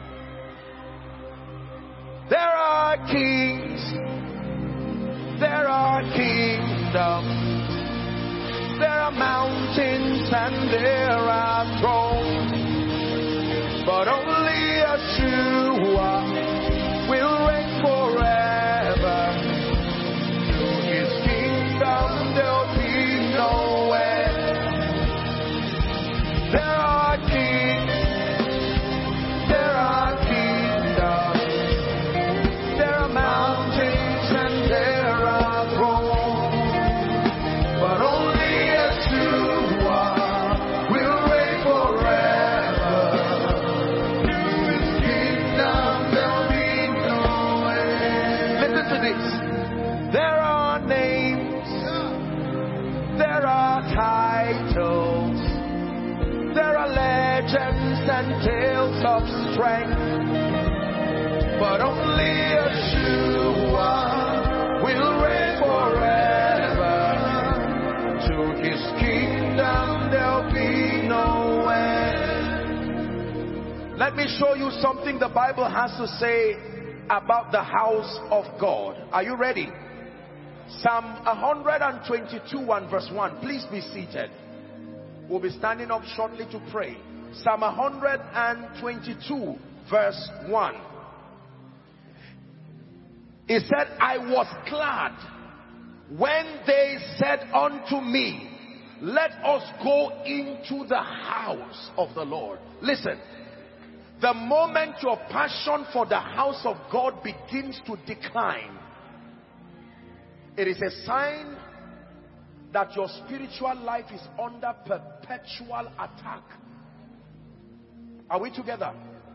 There are kings, there are kingdoms, there are mountains and there are thrones, but only Yeshua will reign forever. To his kingdom there'll be no end. There are kings, there are kingdoms, there are mountains and there are thrones, but only Yeshua will reign forever. To his kingdom there'll be no end. Listen to this. There are names, there are titles, there are legends and tales of strength, but only Yeshua will reign forever. To his kingdom there'll be no end. Let me show you something the Bible has to say about the house of God. Are you ready? Psalm one twenty-two and verse one. Please be seated. We'll be standing up shortly to pray. Psalm one twenty-two verse one. He said, I was glad when they said unto me, let us go into the house of the Lord. Listen, the moment your passion for the house of God begins to decline, it is a sign that your spiritual life is under perpetual attack. Are we together?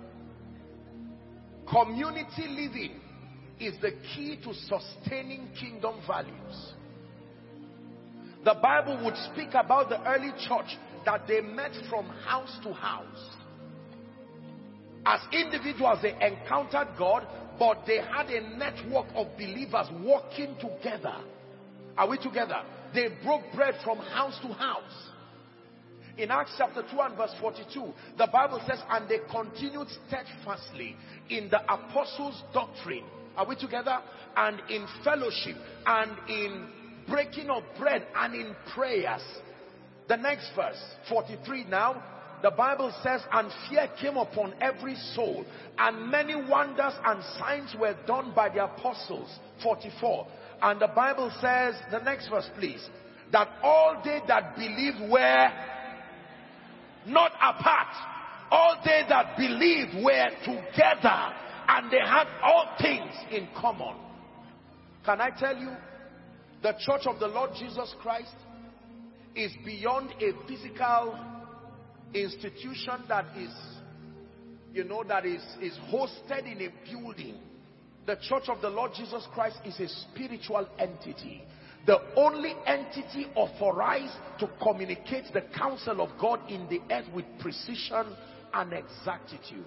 Community living is the key to sustaining kingdom values. The Bible would speak about the early church that they met from house to house. As individuals, they encountered God, but they had a network of believers working together. Are we together? They broke bread from house to house. In Acts chapter two and verse forty-two, the Bible says, and they continued steadfastly in the apostles' doctrine. Are we together? And in fellowship, and in breaking of bread, and in prayers. The next verse, forty-three now. the Bible says, and fear came upon every soul, and many wonders and signs were done by the apostles. forty-four. And the Bible says, the next verse please, that all they that believed were not apart. All they that believed were together, and they had all things in common. Can I tell you, the church of the Lord Jesus Christ is beyond a physical institution that is, you know, that is, is hosted in a building. The church of the Lord Jesus Christ is a spiritual entity. The only entity authorized to communicate the counsel of God in the earth with precision and exactitude.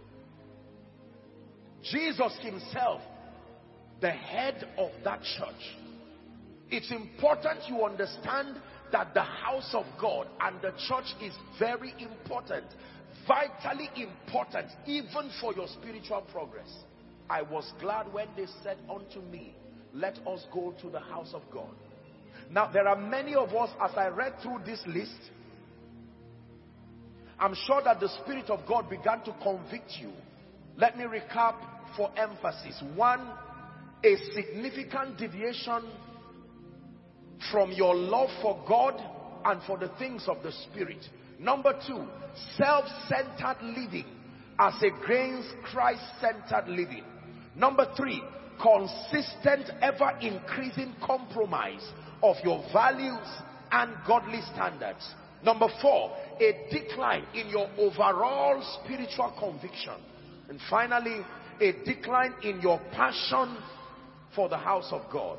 Jesus himself, the head of that church. It's important you understand that the house of God and the church is very important, vitally important, even for your spiritual progress. I was glad when they said unto me, let us go to the house of God. Now, there are many of us, as I read through this list, I'm sure that the Spirit of God began to convict you. Let me recap for emphasis. One, a significant deviation from your love for God and for the things of the Spirit. Number two, self-centered living as against Christ-centered living. Number three, consistent, ever-increasing compromise of your values and godly standards. Number four, a decline in your overall spiritual conviction. And finally, a decline in your passion for the house of God.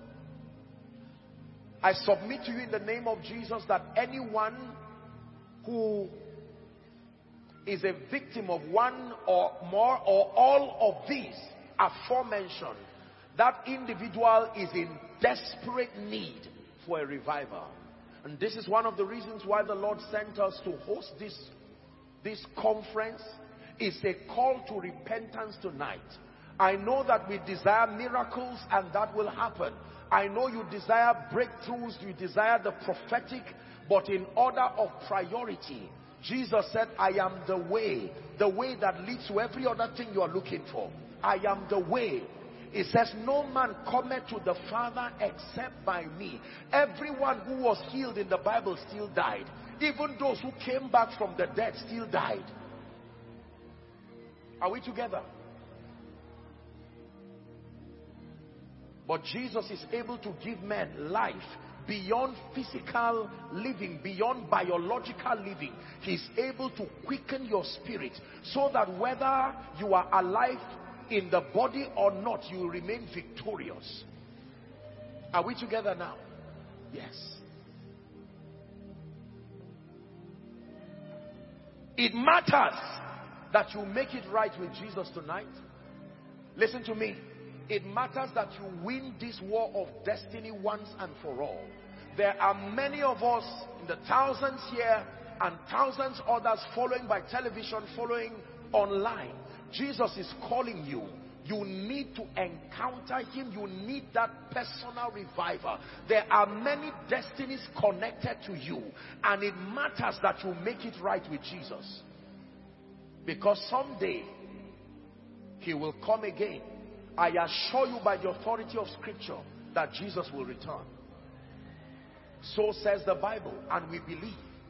I submit to you in the name of Jesus that anyone who is a victim of one or more or all of these aforementioned, that individual is in desperate need for a revival. And this is one of the reasons why the Lord sent us to host this, this conference. It's a call to repentance tonight. I know that we desire miracles, and that will happen. I know you desire breakthroughs, you desire the prophetic, but in order of priority, Jesus said, I am the way, the way that leads to every other thing you are looking for. I am the way. It says, no man cometh to the Father except by me. Everyone who was healed in the Bible still died. Even those who came back from the dead still died. Are we together? But Jesus is able to give men life beyond physical living, beyond biological living. He's able to quicken your spirit so that whether you are alive in the body or not, you remain victorious. Are we together now? Yes. It matters that you make it right with Jesus tonight. Listen to me. It matters that you win this war of destiny once and for all. There are many of us in the thousands here and thousands others following by television, following online. Jesus is calling you. You need to encounter him. You need that personal revival. There are many destinies connected to you, and it matters that you make it right with Jesus, because someday he will come again. I assure you by the authority of Scripture that Jesus will return. So says the Bible, and we believe.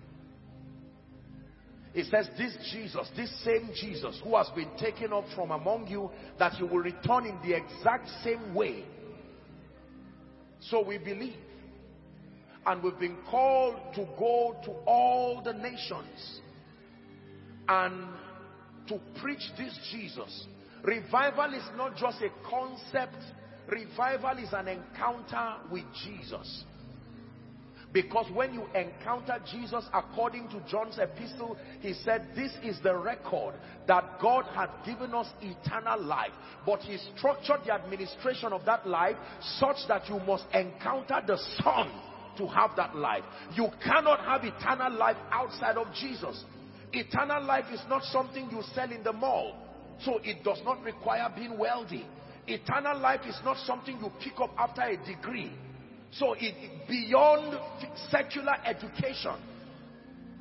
It says this Jesus, this same Jesus who has been taken up from among you, that he will return in the exact same way. So we believe. And we've been called to go to all the nations and to preach this Jesus. Revival is not just a concept. Revival is an encounter with Jesus. Because when you encounter Jesus, according to John's epistle, he said, this is the record that God had given us eternal life. But he structured the administration of that life such that you must encounter the Son to have that life. You cannot have eternal life outside of Jesus. Eternal life is not something you sell in the mall. So it does not require being wealthy. Eternal life is not something you pick up after a degree. So it beyond secular education.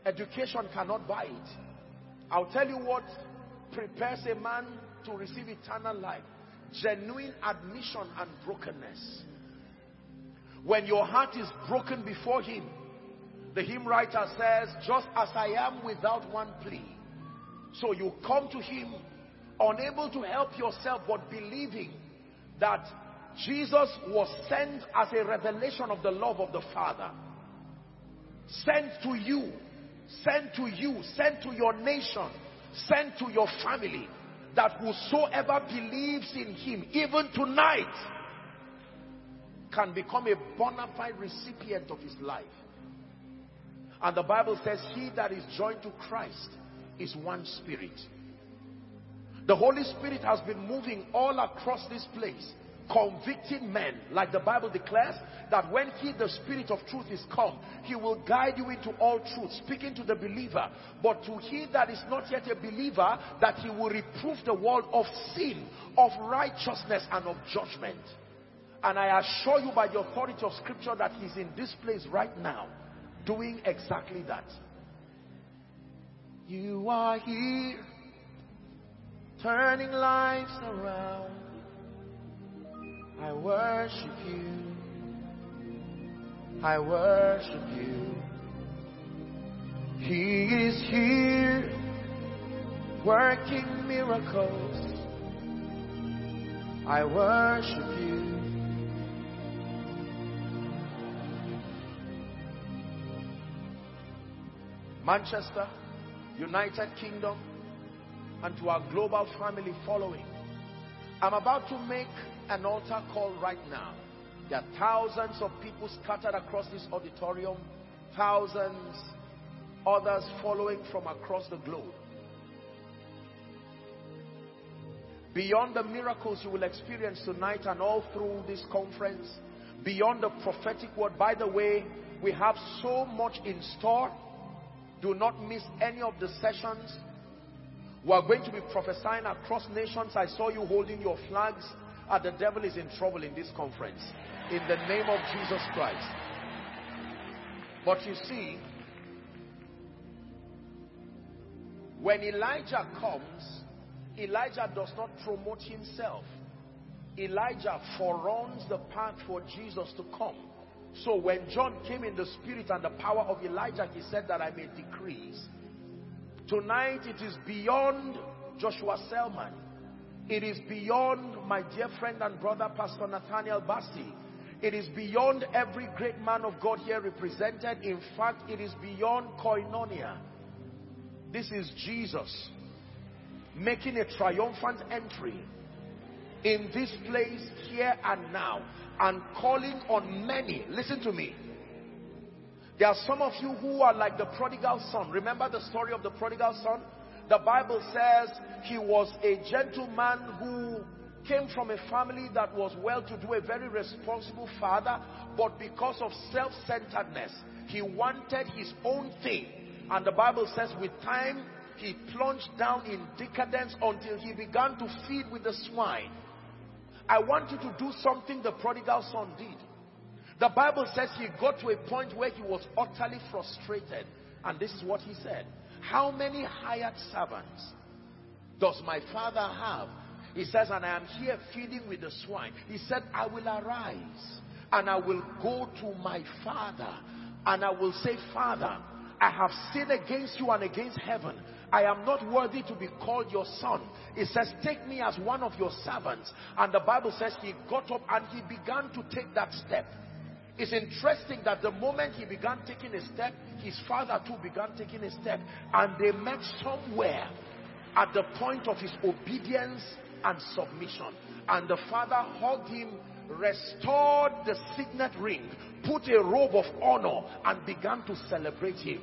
Education cannot buy it. I'll tell you what prepares a man to receive eternal life. Genuine admission and brokenness. When your heart is broken before him, the hymn writer says, just as I am without one plea. So you come to him unable to help yourself, but believing that Jesus was sent as a revelation of the love of the Father. Sent to you, sent to you, sent to your nation, sent to your family, that whosoever believes in him, even tonight, can become a bona fide recipient of his life. And the Bible says, he that is joined to Christ is one spirit. The Holy Spirit has been moving all across this place, convicting men, like the Bible declares, that when he, the Spirit of truth, is come, he will guide you into all truth, speaking to the believer. But to he that is not yet a believer, that he will reprove the world of sin, of righteousness, and of judgment. And I assure you by the authority of Scripture that he's in this place right now, doing exactly that. You are here, turning lives around. I worship you. I worship you. He is here, working miracles. I worship you. Manchester, United Kingdom, and to our global family following, I'm about to make an altar call right now. There are thousands of people scattered across this auditorium, thousands others following from across the globe. Beyond the miracles you will experience tonight and all through this conference, beyond the prophetic word, by the way, we have so much in store. Do not miss any of the sessions. We are going to be prophesying across nations. I saw you holding your flags. And the devil is in trouble in this conference, in the name of Jesus Christ. But you see, when Elijah comes, Elijah does not promote himself. Elijah foreruns the path for Jesus to come. So when John came in the spirit and the power of Elijah, he said that I may decrease. Tonight it is beyond Joshua Selman. It is beyond my dear friend and brother Pastor Nathaniel Basti. It is beyond every great man of God here represented. In fact, it is beyond Koinonia. This is Jesus making a triumphant entry in this place here and now, and calling on many. Listen to me. There are some of you who are like the prodigal son. Remember the story of the prodigal son? The Bible says he was a gentleman who came from a family that was well-to-do, a very responsible father, but because of self-centeredness, he wanted his own thing. And the Bible says with time, he plunged down in decadence until he began to feed with the swine. I want you to do something the prodigal son did. The Bible says he got to a point where he was utterly frustrated. And this is what he said. How many hired servants does my father have? He says, and I am here feeding with the swine. He said, I will arise and I will go to my father and I will say, Father, I have sinned against you and against heaven. I am not worthy to be called your son. It says, take me as one of your servants. And the Bible says he got up and he began to take that step. It's interesting that the moment he began taking a step, his father too began taking a step. And they met somewhere at the point of his obedience and submission. And the father hugged him, restored the signet ring, put a robe of honor, and began to celebrate him.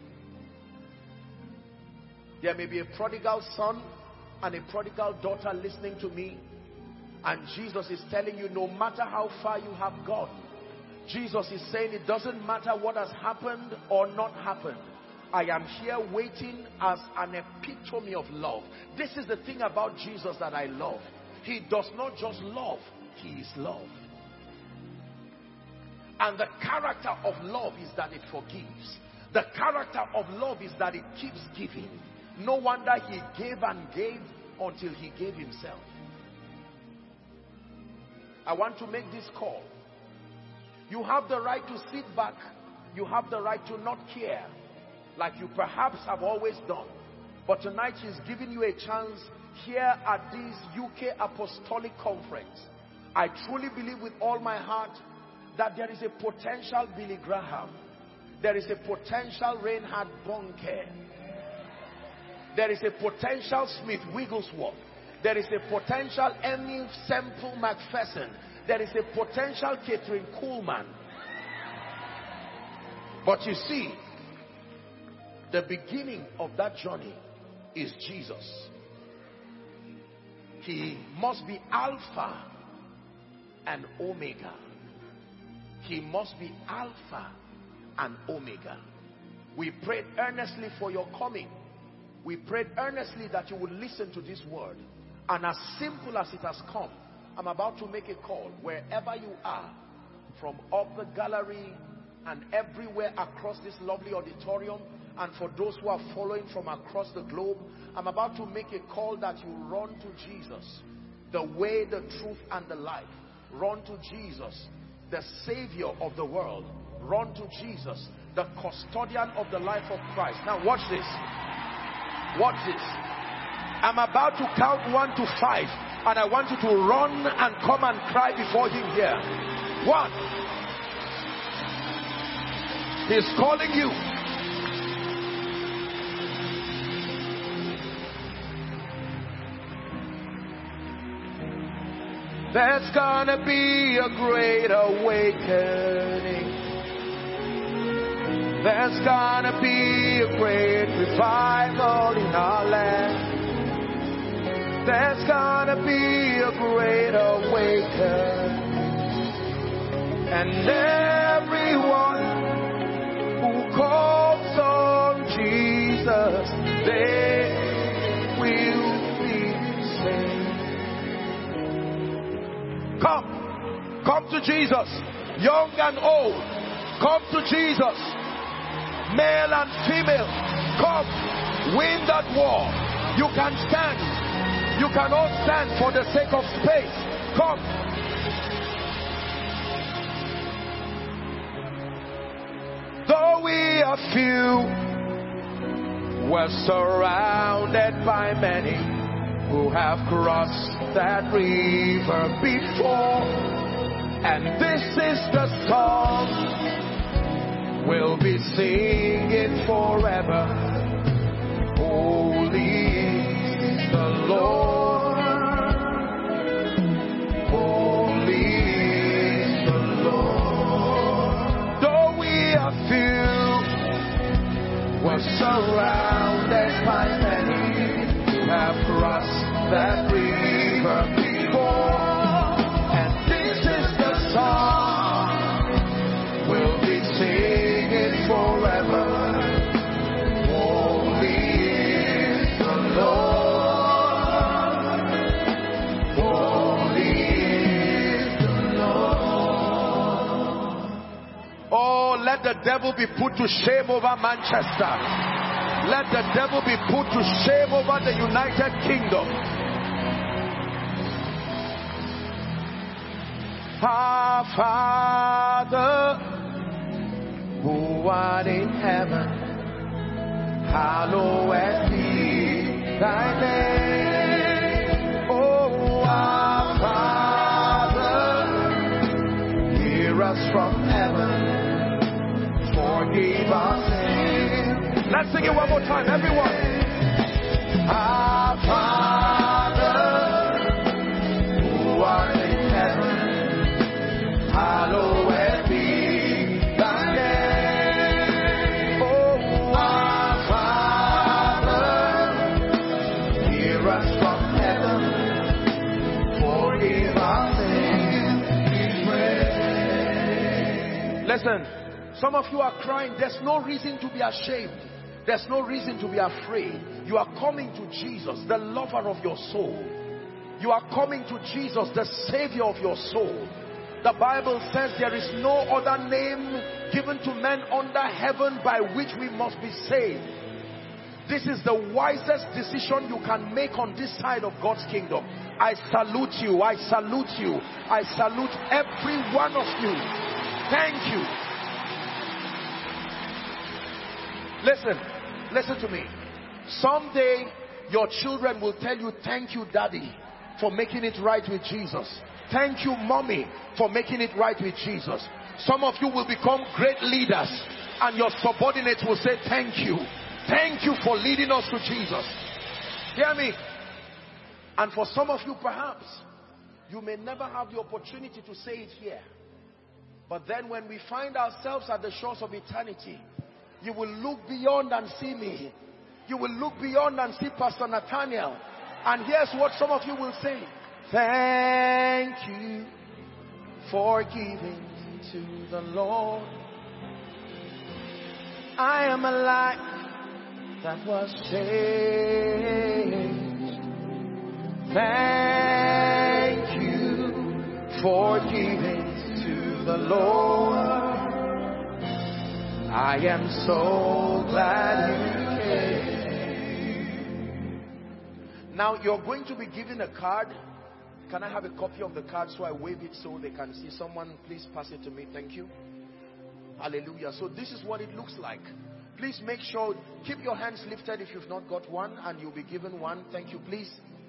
There may be a prodigal son and a prodigal daughter listening to me, and Jesus is telling you, no matter how far you have gone, Jesus is saying it doesn't matter what has happened or not happened. I am here waiting as an epitome of love. This is the thing about Jesus that I love. He does not just love, he is love. And the character of love is that it forgives. The character of love is that it keeps giving. No wonder he gave and gave until he gave himself. I want to make this call. You have the right to sit back. You have the right to not care, like you perhaps have always done. But tonight he's giving you a chance here at this U K Apostolic Conference. I truly believe with all my heart that there is a potential Billy Graham. There is a potential Reinhard Bonnke. There is a potential Smith Wigglesworth. There is a potential Emil Semple McPherson. There is a potential Catherine Kuhlman. But you see, the beginning of that journey is Jesus. He must be Alpha and Omega. He must be Alpha and Omega. We prayed earnestly for your coming. We prayed earnestly that you would listen to this word. And as simple as it has come, I'm about to make a call. Wherever you are, from up the gallery and everywhere across this lovely auditorium, and for those who are following from across the globe, I'm about to make a call that you run to Jesus, the way, the truth, and the life. Run to Jesus, the Savior of the world. Run to Jesus, the custodian of the life of Christ. Now watch this. Watch this. I'm about to count one to five, and I want you to run and come and cry before him here. One. He's calling you. There's gonna be a great awakening. There's gonna be a great revival in our land. There's gonna be a great awakening. And everyone who calls on Jesus, they will be saved. Come, come to Jesus, young and old. Come to Jesus, male and female. Come, win that war. You can stand. You can all stand for the sake of space. Come. Though we are few, we're surrounded by many who have crossed that river before. And this is the song we'll be singing forever. Holy is the Lord. Holy is the Lord. Though we are few, we're surrounded by many who have crossed that river before. And this is the song we'll be singing forever. Holy is the Lord. Holy is the Lord. Oh, let the devil be put to shame over Manchester. Let the devil be put to shame over the United Kingdom. Our Father, who art in heaven, hallowed be thy name. Oh, our Father, hear us from heaven, forgive our sins. Let's sing it one more time, everyone. Our Father, who art in heaven, hallowed be thy name. Oh, our Father, hear us from heaven, forgive our sins, we pray. Listen, some of you are crying. There's no reason to be ashamed. There's no reason to be afraid. You are coming to Jesus, the lover of your soul. You are coming to Jesus, the Savior of your soul. The Bible says there is no other name given to men under heaven by which we must be saved. This is the wisest decision you can make on this side of God's kingdom. I salute you. I salute you. I salute every one of you. Thank you. Listen, listen to me. Someday your children will tell you, thank you, Daddy, for making it right with Jesus. Thank you, Mommy, for making it right with Jesus. Some of you will become great leaders and your subordinates will say, thank you. Thank you for leading us to Jesus. Hear me? And for some of you, perhaps, you may never have the opportunity to say it here. But then when we find ourselves at the shores of eternity, you will look beyond and see me. You will look beyond and see Pastor Nathaniel. And here's what some of you will say. Thank you for giving to the Lord. I am alive. That was changed. Thank you for giving to the Lord. I am so glad you came. Now you're going to be given a card. Can I have a copy of the card so I wave it so they can see? Someone please pass it to me. Thank you. Hallelujah. So this is what it looks like. Please make sure, keep your hands lifted if you've not got one, and you'll be given one. Thank you, please.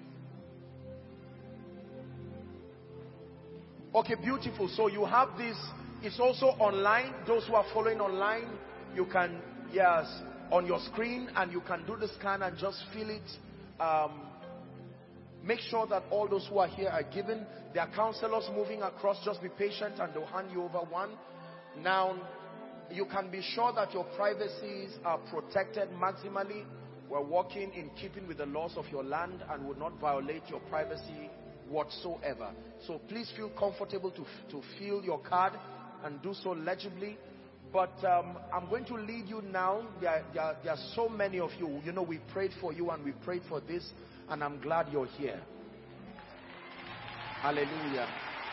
Okay, beautiful. So you have this. It's also online. Those who are following online, you can, yes, on your screen, and you can do the scan and just fill it. Um, make sure that all those who are here are given. There are counselors moving across. Just be patient and they'll hand you over one. Now, you can be sure that your privacies are protected maximally. We're working in keeping with the laws of your land and will not violate your privacy whatsoever. So please feel comfortable to, to fill your card and do so legibly. But um, I'm going to lead you now. There, there, there are so many of you. You know, we prayed for you and we prayed for this, and I'm glad you're here. Hallelujah.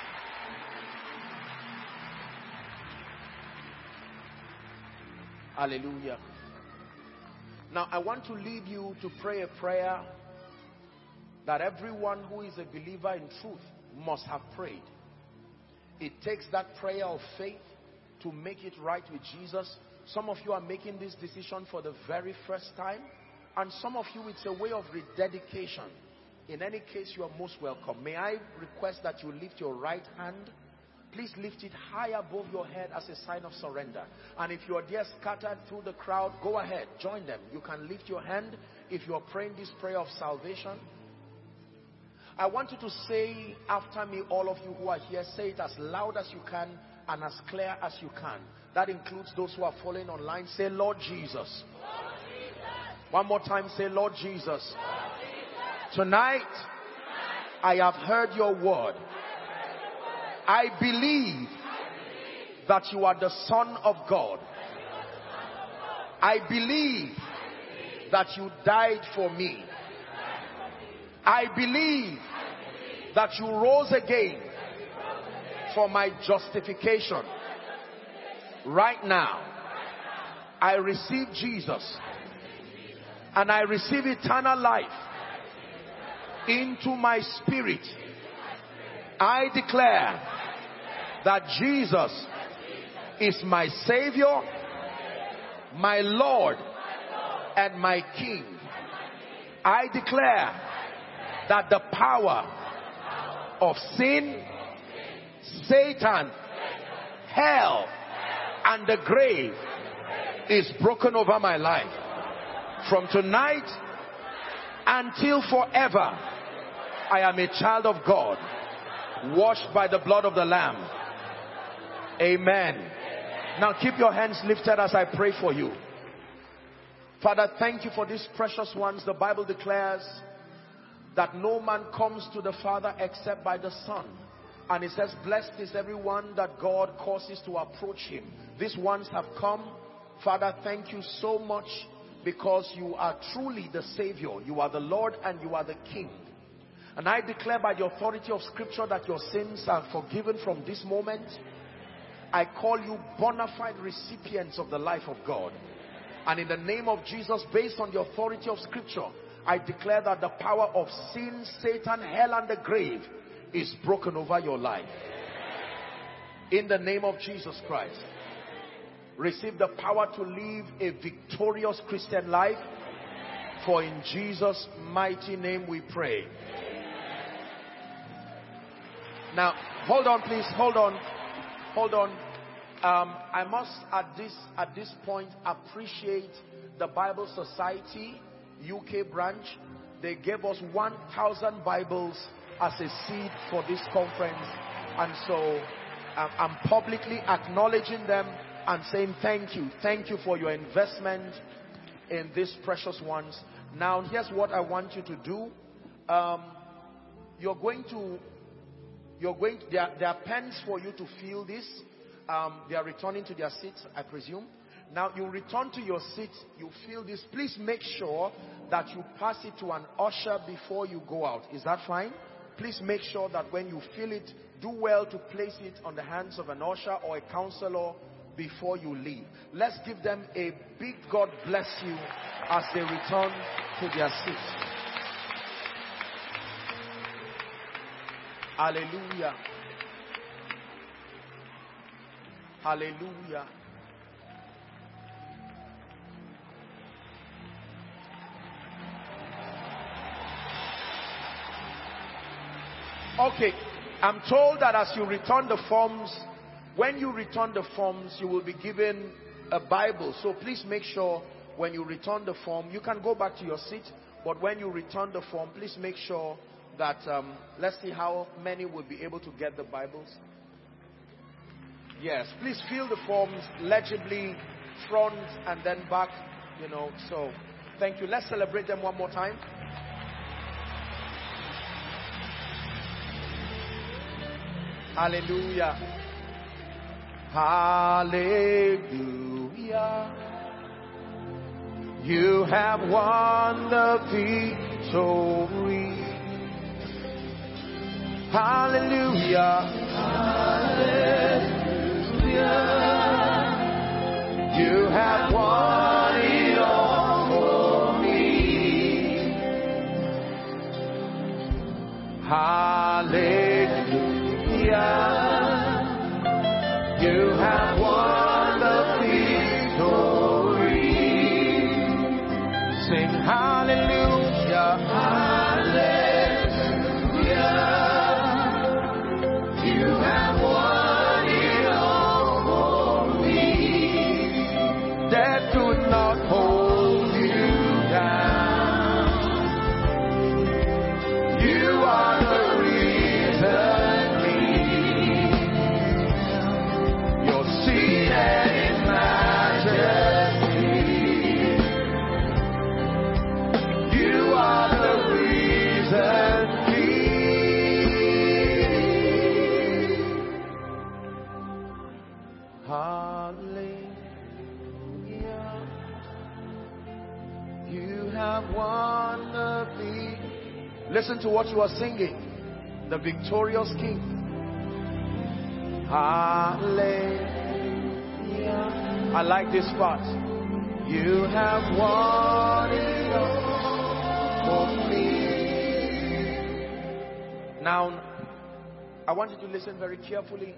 Hallelujah. Now I want to lead you to pray a prayer that everyone who is a believer in truth must have prayed. It takes that prayer of faith to make it right with Jesus. Some of you are making this decision for the very first time, and some of you it's a way of rededication. In any case, you are most welcome. May I request that you lift your right hand? Please lift it high above your head as a sign of surrender. And if you are there scattered through the crowd, go ahead, join them. You can lift your hand if you are praying this prayer of salvation. I want you to say after me, all of you who are here, say it as loud as you can and as clear as you can. That includes those who are following online. Say, Lord Jesus. Lord Jesus. One more time, say, Lord Jesus. Lord Jesus. Tonight, Tonight, I have heard your word. I believe that you are the Son of God. I believe that you died for me. I believe that you rose again for my justification. Right now, I receive Jesus and I receive eternal life into my spirit. I declare that Jesus is my Savior, my Lord, and my King. I declare that the power of sin, Satan, hell, and the grave is broken over my life. From tonight until forever, I am a child of God, washed by the blood of the Lamb. Amen. Now keep your hands lifted as I pray for you. Father, thank you for these precious ones. The Bible declares that no man comes to the Father except by the Son. And it says, blessed is everyone that God causes to approach him. These ones have come. Father, thank you so much because you are truly the Savior. You are the Lord and you are the King. And I declare by the authority of Scripture that your sins are forgiven from this moment. I call you bona fide recipients of the life of God. And in the name of Jesus, based on the authority of Scripture, I declare that the power of sin, Satan, hell, and the grave is broken over your life. In the name of Jesus Christ. Receive the power to live a victorious Christian life. For in Jesus' mighty name we pray. Now, hold on please, hold on. Hold on. Um, I must at this, at this point appreciate the Bible Society U K branch. They gave us one thousand Bibles as a seed for this conference. And so um, I'm publicly acknowledging them and saying thank you. Thank you for your investment in these precious ones. Now, here's what I want you to do. Um, you're going to, you're going to, there, there are pens for you to fill this. Um, they are returning to their seats, I presume. Now, you return to your seat, you fill this. Please make sure that you pass it to an usher before you go out. Is that fine? Please make sure that when you fill it, do well to place it on the hands of an usher or a counselor before you leave. Let's give them a big God bless you as they return to their seats. Hallelujah. Hallelujah. Okay, I'm told that as you return the forms, when you return the forms, you will be given a Bible. So please make sure when you return the form, you can go back to your seat, but when you return the form, please make sure that, um, let's see how many will be able to get the Bibles. Yes, please fill the forms legibly, front and then back, you know, so thank you. Let's celebrate them one more time. Hallelujah. Hallelujah. You have won the victory. Hallelujah. Hallelujah. You have won it all for me. Hallelujah. You have won the victory. Sing hallelujah, hallelujah. You have won it all for me. Death could not hold you down. You are the reason. Listen to what you are singing. The victorious King. Hallelujah. I like this part. You have won it all for me. Now, I want you to listen very carefully.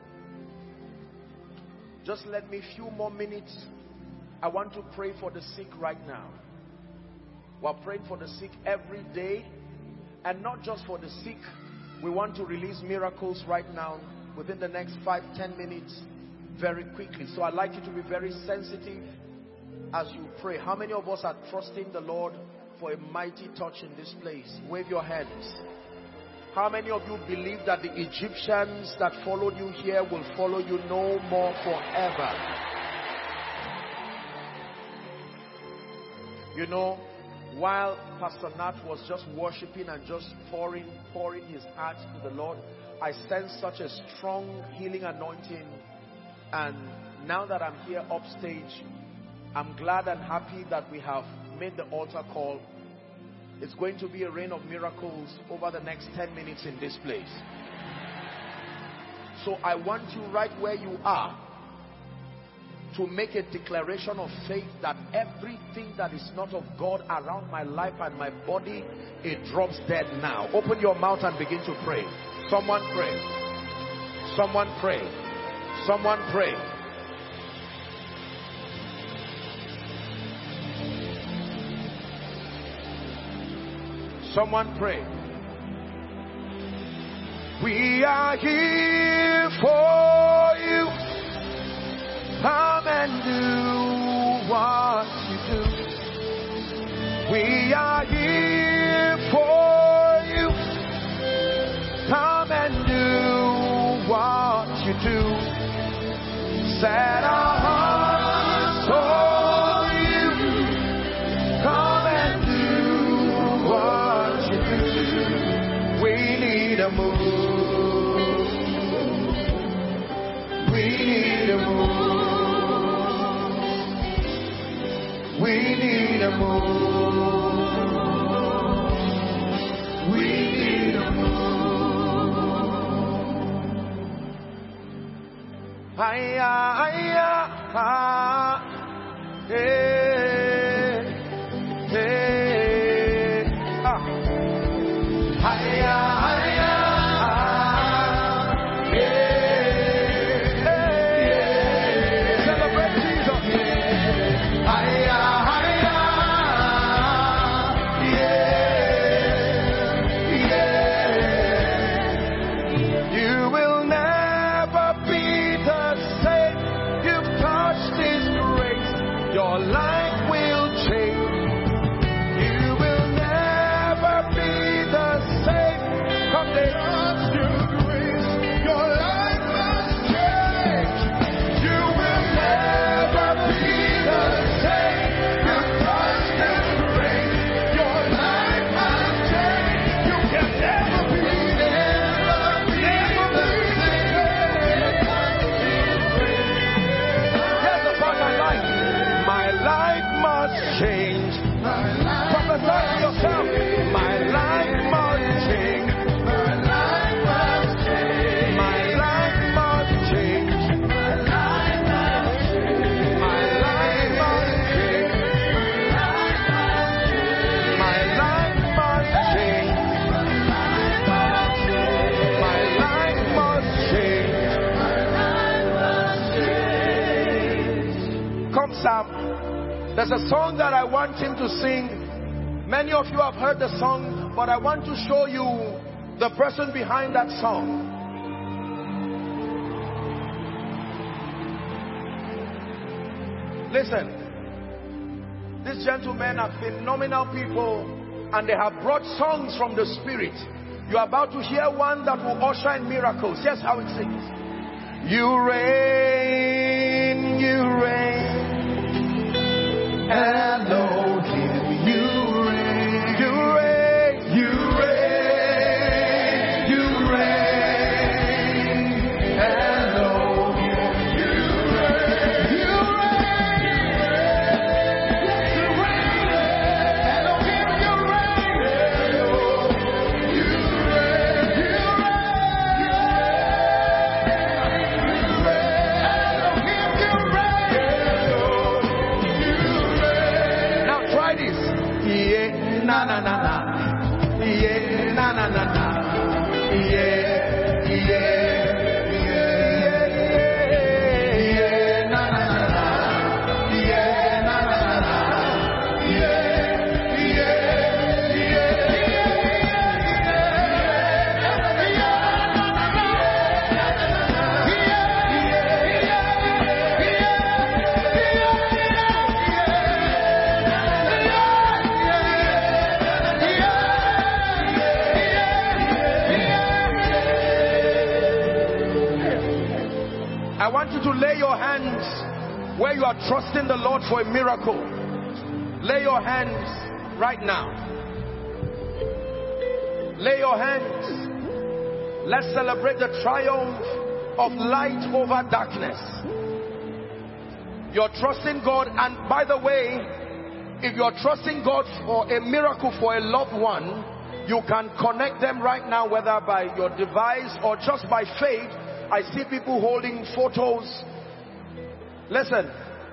Just let me a few more minutes. I want to pray for the sick right now. We're praying for the sick every day. And not just for the sick. We want to release miracles right now within the next five, ten minutes very quickly. So I'd like you to be very sensitive as you pray. How many of us are trusting the Lord for a mighty touch in this place? Wave your hands. How many of you believe that the Egyptians that followed you here will follow you no more forever? You know, while Pastor Nat was just worshiping and just pouring, pouring his heart to the Lord, I sensed such a strong healing anointing. And now that I'm here upstage, I'm glad and happy that we have made the altar call. It's going to be a rain of miracles over the next ten minutes in this place. So I want you right where you are to make a declaration of faith that everything that is not of God around my life and my body, it drops dead now. Open your mouth and begin to pray. Someone pray. Someone pray. Someone pray. Someone pray. We are here for you. Come and do what you do. We are here for you. Come and do what you do. Set our hearts on you. Come and do what you do. We need a move. We need a move. We need a move. We need a move. Hiya, hiya, ha, hey, hey, ah, hiya, hiya, ha, yeah, hey, celebrate Jesus. Hiya. There's a song that I want him to sing. Many of you have heard the song, but I want to show you the person behind that song. Listen, these gentlemen are phenomenal people, and they have brought songs from the Spirit. You are about to hear one that will usher in miracles. Here's how it sings. You reign, you reign. Elohim, you reign, you reign, you reign, you reign. Elohim, you reign, you reign, you reign. Elohim, you reign, you reign, you reign, you reign. Elohim, you reign. Yeah, na na na na. Yeah, na na na na. Yeah, yeah, yeah, yeah, na na na na. Yeah, na na na na. Yeah, yeah, I want you to lay your hands where you are trusting the Lord for a miracle. Lay your hands right now. Lay your hands. Let's celebrate the triumph of light over darkness. You're trusting God, and by the way, If you're trusting God for a miracle for a loved one, you can connect them right now, whether by your device or just by faith. I see people holding photos. Listen,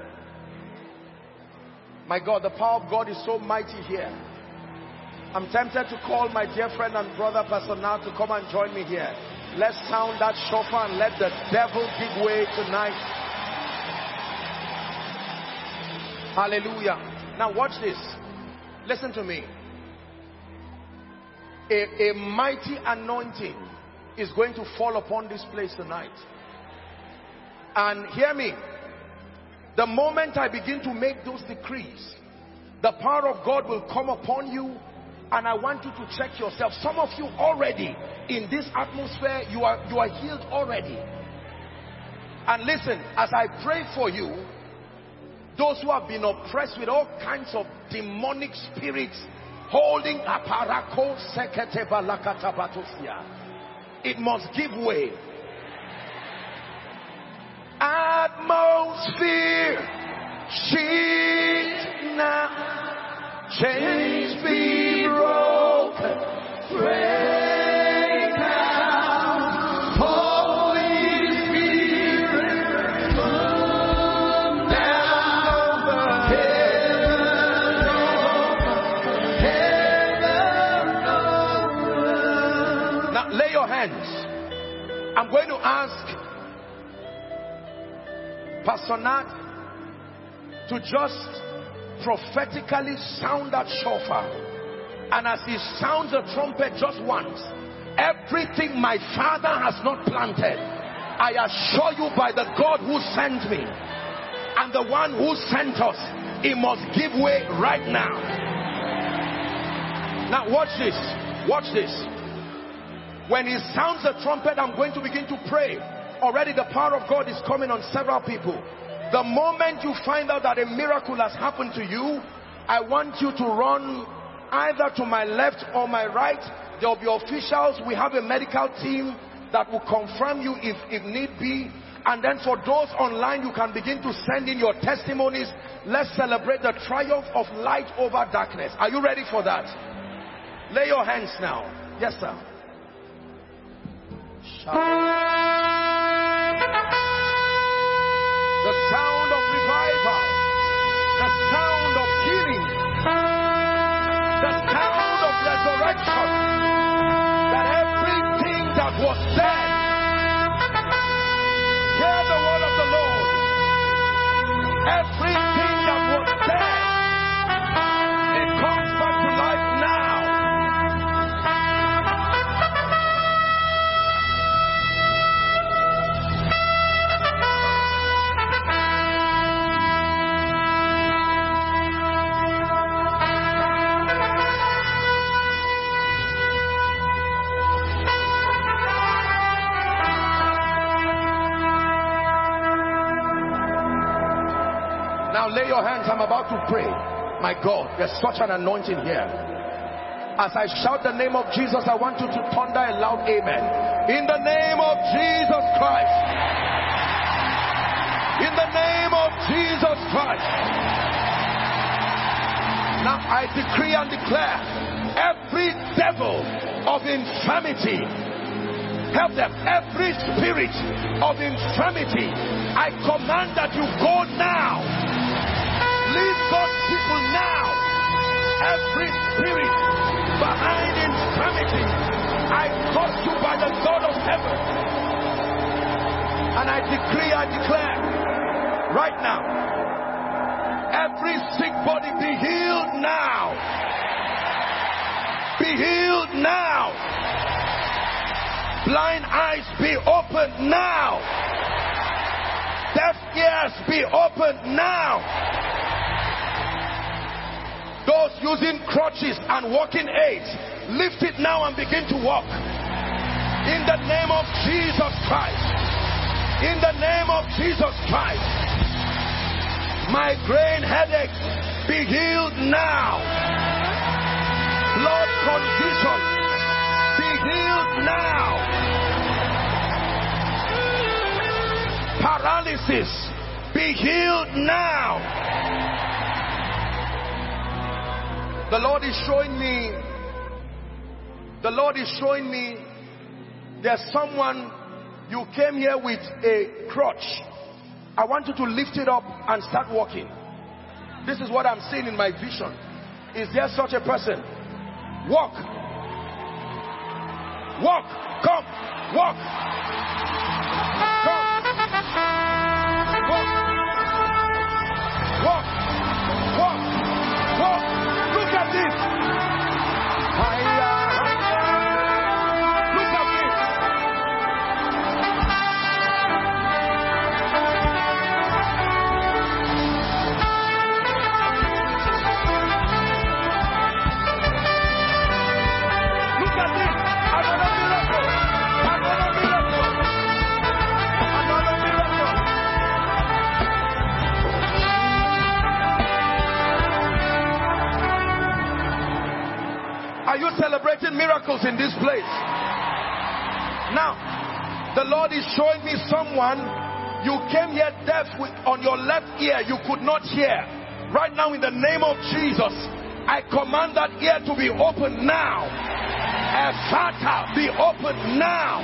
my God, the power of God is so mighty here. I'm tempted to call my dear friend and brother Pastor Now to come and join me here. Let's sound that shofar and let the devil give way tonight. Hallelujah. Now watch this. Listen to me. A, a mighty anointing is going to fall upon this place tonight. And hear me. The moment I begin to make those decrees, the power of God will come upon you. And I want you to check yourself. Some of you already in this atmosphere, you are, you are healed already. And listen, as I pray for you, those who have been oppressed with all kinds of demonic spirits, holding aparako sekete balakata batosia, it must give way. Atmosphere shift now, chains be broken, break out, Holy Spirit, come down, heaven, heaven. Now lay your hands. I'm going to ask Pastor Nat to just prophetically sound that shofar, and as he sounds the trumpet just once, everything my Father has not planted, I assure you by the God who sent me and the one who sent us, it must give way right now. Now watch this, watch this. When he sounds the trumpet, I'm going to begin to pray. Already the power of God is coming on several people. The moment you find out that a miracle has happened to you, I want you to run either to my left or my right. There will be officials. We have a medical team that will confirm you if, if need be. And then for those online, you can begin to send in your testimonies. Let's celebrate the triumph of light over darkness. Are you ready for that? Lay your hands now. Yes, sir. The sound of revival, the sound of healing, the sound of resurrection, that everything that was dead, hear the word of the Lord, everything that was dead, it comes back to life now. Now lay your hands. I'm about to pray. My God, there's such an anointing here. As I shout the name of Jesus, I want you to thunder a loud amen. In the name of Jesus Christ. In the name of Jesus Christ. Now I decree and declare, every devil of infirmity, help them, every spirit of infirmity, I command that you go now. Leave God's people now. Every spirit behind infirmity, I curse you by the God of heaven. And I decree, I declare, right now, every sick body be healed now. Be healed now. Blind eyes be opened now. Deaf ears be opened now. Those using crutches and walking aids, lift it now and begin to walk. In the name of Jesus Christ. In the name of Jesus Christ. Migraine headaches, be healed now. Blood condition, be healed now. Paralysis, be healed now. The Lord is showing me, the Lord is showing me there's someone, you came here with a crutch. I want you to lift it up and start walking. This is what I'm seeing in my vision. Is there such a person? Walk. Walk. Come. Walk. Come. Walk. Walk. Walk. Walk. Look at this. Higher. Look at this. Look at this. Another miracle. Another miracle. Another miracle. Are you celebrating miracles in this place? Now, the Lord is showing me someone, you came here deaf with, on your left ear, you could not hear. Right now, in the name of Jesus, I command that ear to be open now. Ephata, be open now.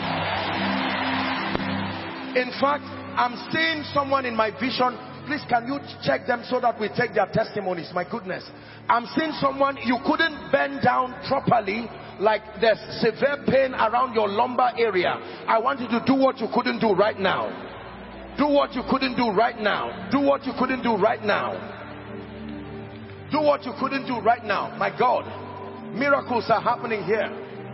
In fact, I'm seeing someone in my vision. Please, can you check them so that we take their testimonies? My goodness. I'm seeing someone, you couldn't bend down properly, like there's severe pain around your lumbar area. I want you to do what you couldn't do right now. Do what you couldn't do right now. Do what you couldn't do right now. Do what you couldn't do right now. My God, miracles are happening here.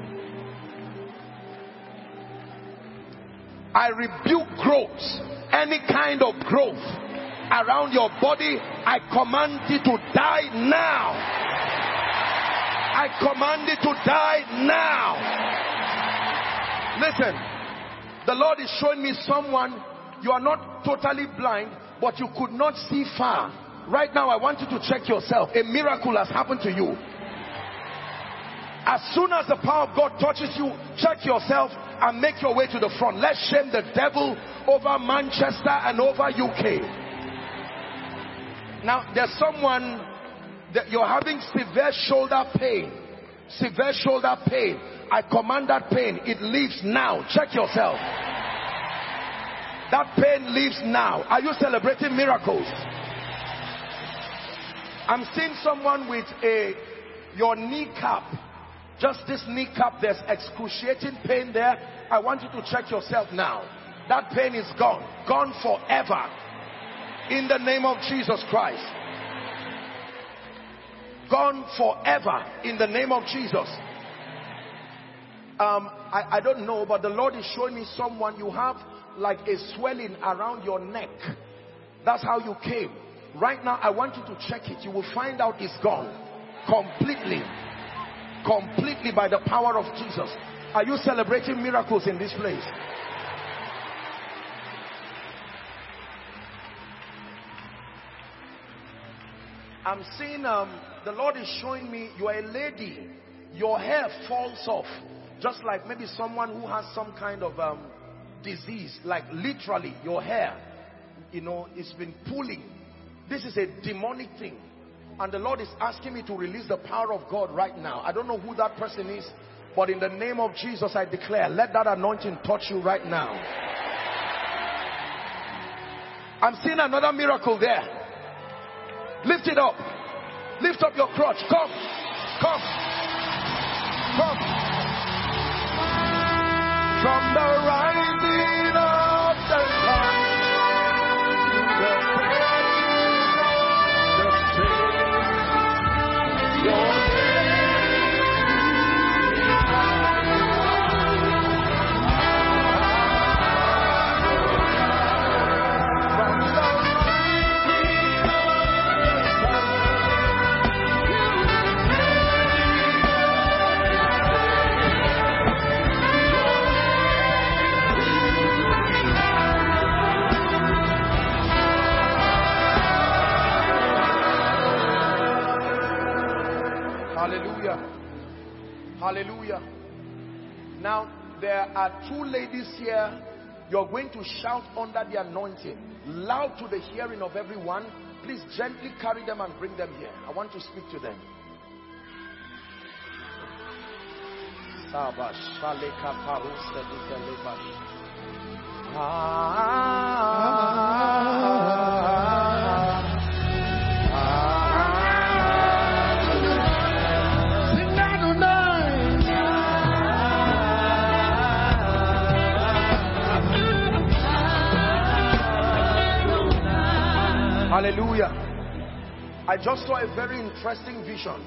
I rebuke growth, any kind of growth around your body. I command it to die now. I command it to die now. Listen, the Lord is showing me someone, you are not totally blind, but you could not see far. Right now, I want you to check yourself. A miracle has happened to you. As soon as the power of God touches you, check yourself and make your way to the front. Let's shame the devil over Manchester and over U K. Now, there's someone that you're having severe shoulder pain. Severe shoulder pain. I command that pain. It leaves now. Check yourself. That pain leaves now. Are you celebrating miracles? I'm seeing someone with a, your kneecap. Just this kneecap, there's excruciating pain there. I want you to check yourself now. That pain is gone. Gone forever. In the name of Jesus Christ. Gone forever. In the name of Jesus. Um, I, I don't know, but the Lord is showing me someone, you have like a swelling around your neck. That's how you came. Right now, I want you to check it. You will find out it's gone. Completely. Completely by the power of Jesus. Are you celebrating miracles in this place? I'm seeing, um, the Lord is showing me, you are a lady. Your hair falls off. Just like maybe someone who has some kind of um, disease. Like literally, your hair, you know, it's been pulling. This is a demonic thing. And the Lord is asking me to release the power of God right now. I don't know who that person is, but in the name of Jesus, I declare, let that anointing touch you right now. I'm seeing another miracle there. Lift it up. Lift up your crutch. Come. Come. Come. From the rising of the sun. Hallelujah. Hallelujah. Now, there are two ladies here. You're going to shout under the anointing, loud to the hearing of everyone. Please gently carry them and bring them here. I want to speak to them. Hallelujah. I just saw a very interesting vision.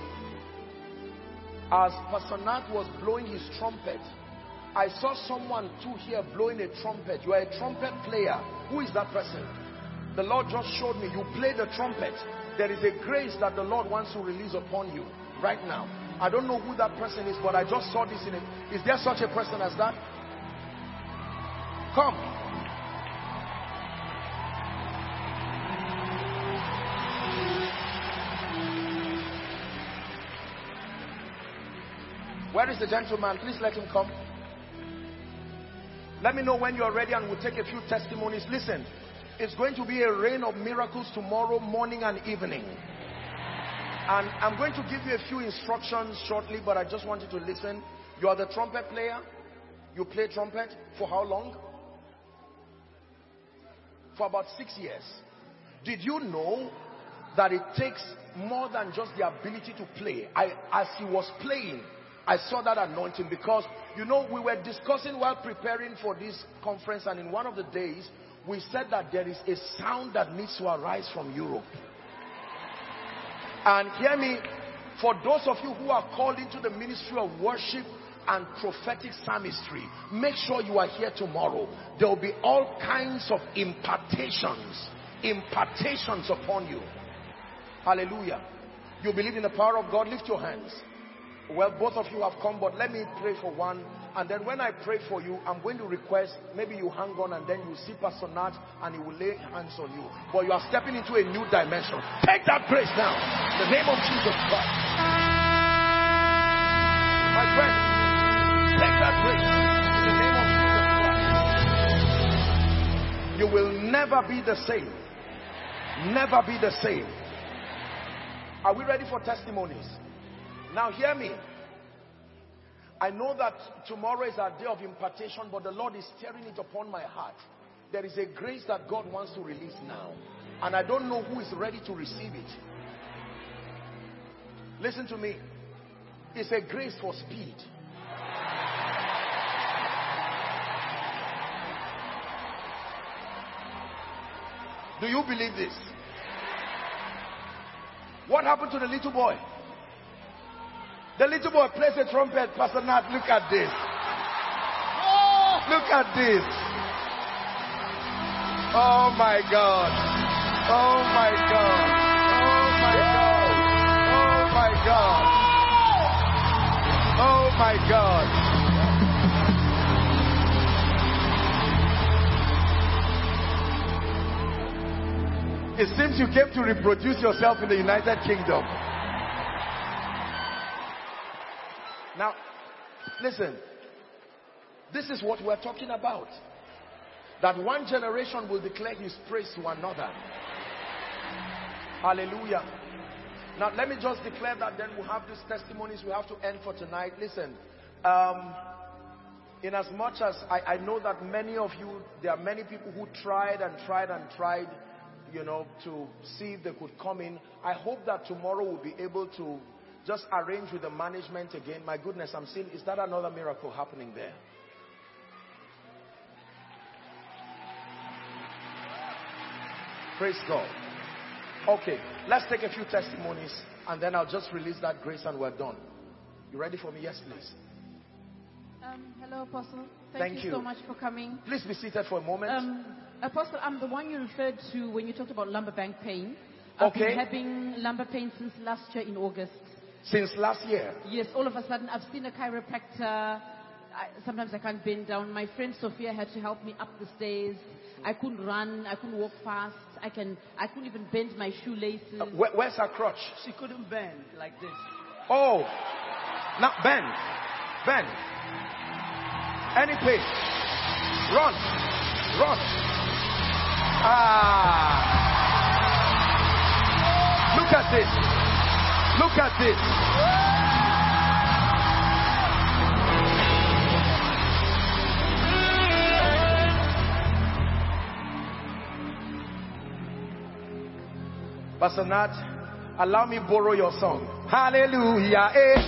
As Pastor Nat was blowing his trumpet, I saw someone too here blowing a trumpet. You are a trumpet player. Who is that person? The Lord just showed me. You play the trumpet. There is a grace that the Lord wants to release upon you right now. I don't know who that person is, but I just saw this in it. Is there such a person as that? Come. Where is the gentleman? Please let him come. Let me know when you are ready and we'll take a few testimonies. Listen, it's going to be a rain of miracles tomorrow morning and evening. And I'm going to give you a few instructions shortly, but I just want you to listen. You are the trumpet player. You play trumpet for how long? For about six years. Did you know that it takes more than just the ability to play? I, as he was playing, I saw that anointing, because, you know, we were discussing while preparing for this conference, and in one of the days, we said that there is a sound that needs to arise from Europe. And hear me, for those of you who are called into the ministry of worship and prophetic psalmistry, make sure you are here tomorrow. There will be all kinds of impartations, impartations upon you. Hallelujah. You believe in the power of God? Lift your hands. Well, both of you have come, but let me pray for one. And then when I pray for you, I'm going to request, maybe you hang on and then you see Pastor Nat and he will lay hands on you. But you are stepping into a new dimension. Take that grace now. In the name of Jesus Christ. My friend, take that grace. In the name of Jesus Christ. You will never be the same. Never be the same. Are we ready for testimonies? Now hear me. I know that tomorrow is our day of impartation, but the Lord is stirring it upon my heart. There is a grace that God wants to release now, and I don't know who is ready to receive it. Listen to me. It's a grace for speed. Do you believe this? What happened to the little boy? The little boy plays a trumpet. Pastor Nat, look at this. Look at this. Oh my God. Oh my God. Oh my God. Oh my God. Oh my God. It seems you came to reproduce yourself in the United Kingdom. Now, listen, this is what we're talking about. That one generation will declare his praise to another. Hallelujah. Now, let me just declare that, then we'll have these testimonies we have to end for tonight. Listen, um, in as much as I, I know that many of you, there are many people who tried and tried and tried, you know, to see if they could come in. I hope that tomorrow we'll be able to just arrange with the management again. My goodness, I'm seeing, is that another miracle happening there? Praise God. Okay, let's take a few testimonies and then I'll just release that grace and we're done. You ready for me? Yes, please. Um, hello, Apostle. Thank, Thank you, you so much for coming. Please be seated for a moment. Um, Apostle, I'm the one you referred to when you talked about lumbar back pain. I've Okay. been having lumbar pain since last year in August. Since last year? Yes, all of a sudden I've seen a chiropractor. I, sometimes I can't bend down. My friend Sophia had to help me up the stairs. I couldn't run. I couldn't walk fast. I can. I couldn't even bend my shoelaces. Uh, where, where's her crutch? She couldn't bend like this. Oh, now bend, bend. Any pain? Run, run. Ah! Look at this. Look at this. Pastor Nat, allow me borrow your song. Hallelujah, eh.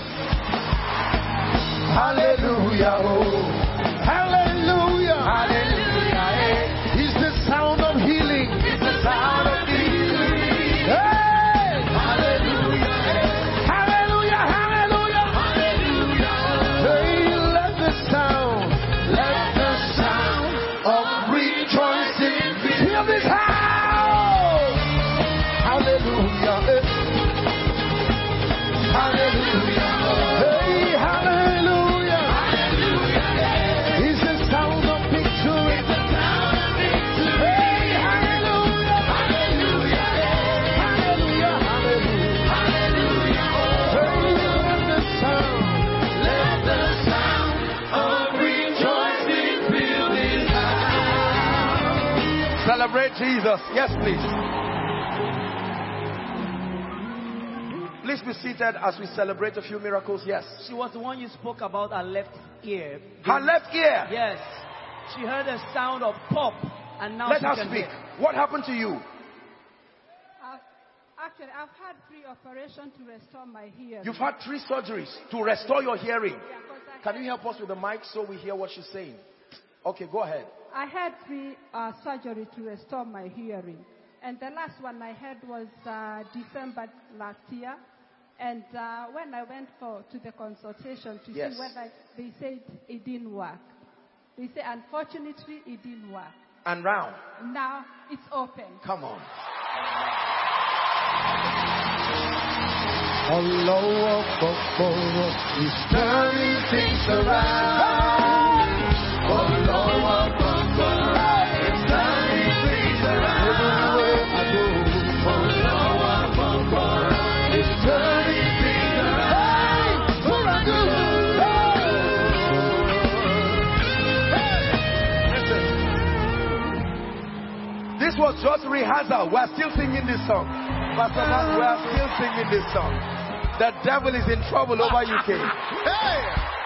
Hallelujah, oh. Hallelujah, hallelujah, eh. It's the sound of healing. It's the sound of healing. Hey, hallelujah, eh. Hallelujah, hallelujah, hallelujah. Hey, let the sound, let the sound of rejoicing fill this house. Hallelujah, eh. Hallelujah, hey, hallelujah, hallelujah. It's the sound of victory. It's the sound of victory. Hey, hallelujah, hallelujah, hallelujah, hallelujah, hallelujah. Hey, let the sound, let the sound of rejoicing fill this house. Celebrate Jesus. Yes, please. Please be seated as we celebrate a few miracles. Yes. She was the one you spoke about, her left ear. Her left ear? Yes. She heard a sound of pop, and now Let she her can speak. hear. What happened to you? I've, actually, I've had three operations to restore my hearing. You've had three surgeries to restore your hearing. Yeah, 'cause I Can had- you help us with the mic so we hear what she's saying? Okay, go ahead. I had three uh, surgery to restore my hearing. And the last one I had was uh, December last year. And uh, when I went for to the consultation to Yes. see whether they said it didn't work. They said, unfortunately, it didn't work. And round. Now it's open. Come on. Allah Akbar is turning things around. Allah Akbar is turning things around. Everywhere I go, Allah Akbar is turning things around. For I do. Listen. This was just rehearsal. We're still singing this song. Pastor Man, we are still singing this song. The devil is in trouble over U K. Hey!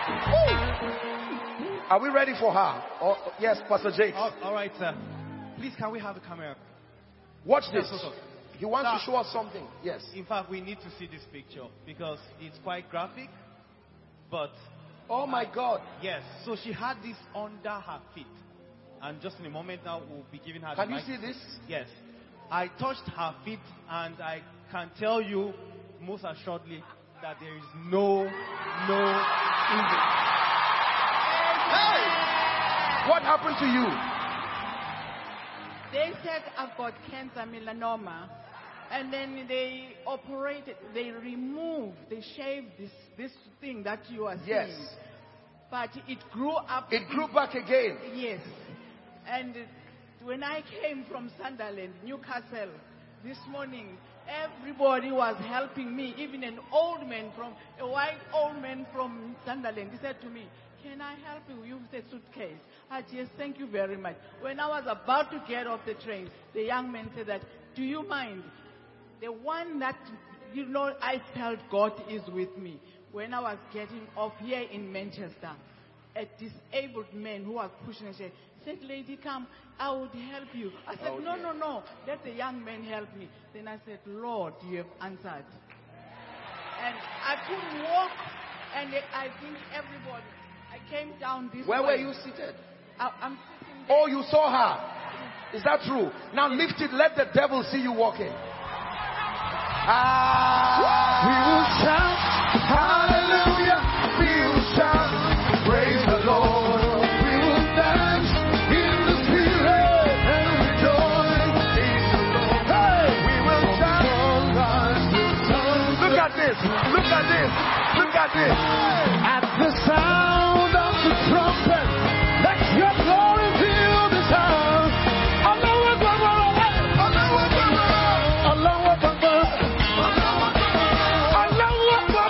Woo! Are we ready for her? Or, yes, Pastor Jake. Oh, all right, sir. Please, can we have the camera? Watch Yeah, this. so, so. He wants Sir. to show us something. Yes. In fact, we need to see this picture because it's quite graphic. But Oh my God. yes, so she had this under her feet, and just in a moment now we'll be giving her. Can the you mic. see this? Yes, I touched her feet, and I can tell you most assuredly that there is no, no injury. Hey! What happened to you? They said I've got cancer, melanoma, and then they operated, they removed, they shaved this this thing that you are seeing. Yes. But it grew up. It grew back again. Yes. And when I came from Sunderland, Newcastle, this morning, everybody was helping me, even an old man from, a white old man from Sunderland. He said to me, "Can I help you? You've a suitcase." I said, "Yes, thank you very much." When I was about to get off the train, the young man said that, "Do you mind? The one that, you know, I felt God is with me." When I was getting off here in Manchester, a disabled man who was pushing a chair said, "Lady, come, I would help you." I said, Oh, no, dear. no, no, let the young man help me. Then I said, "Lord, you have answered." And I couldn't walk, and I think everybody, I came down this Where way. were you seated? I, I'm sitting there. Oh, you saw her. Is that true? Now lift it. Let the devil see you walking. Ah, we will shout, hallelujah. We will shout, praise the Lord. We will dance in the spirit and rejoice in the Lord. Hey, we will shout. Look at this. Look at this. Look at this. At the sound of the trumpet, let your glory fill this house. Allahu Akbar, Allahu Akbar, Allahu Akbar, Allahu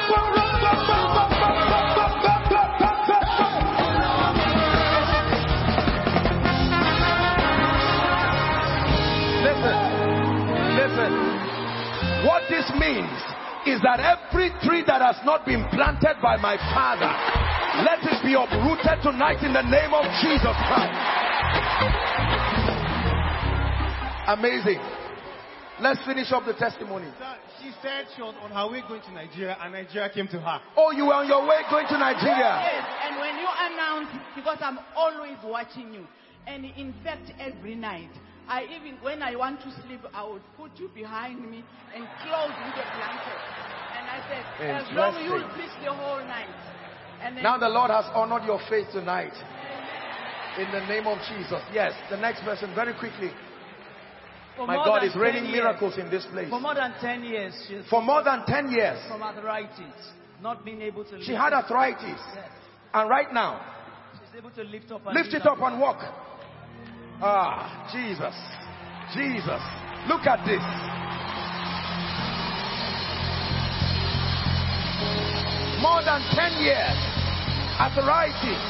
Akbar. Listen, listen. What this means is that every tree that has not been planted by my Father, let it be uprooted tonight in the name of Jesus Christ. Amazing. Let's finish up the testimony. Sir, she said she was on her way going to Nigeria, and Nigeria came to her. Oh, you were on your way going to Nigeria. Yes, and when you announce, because I'm always watching you, and in fact every night, I even, when I want to sleep, I would put you behind me and close with a blanket. And I said, as long as you will preach the whole night. And then Now the Lord has honored your faith tonight. In the name of Jesus. Yes, the next person, very quickly. For My more God than is raining ten years- miracles in this place. For more than ten years, she's For more than ten years, from arthritis, not being able to lift she had up. arthritis. Yes. And right now, She's able to lift up and lift it up and walk. Ah, Jesus. Jesus. Look at this. More than ten years. Arthritis.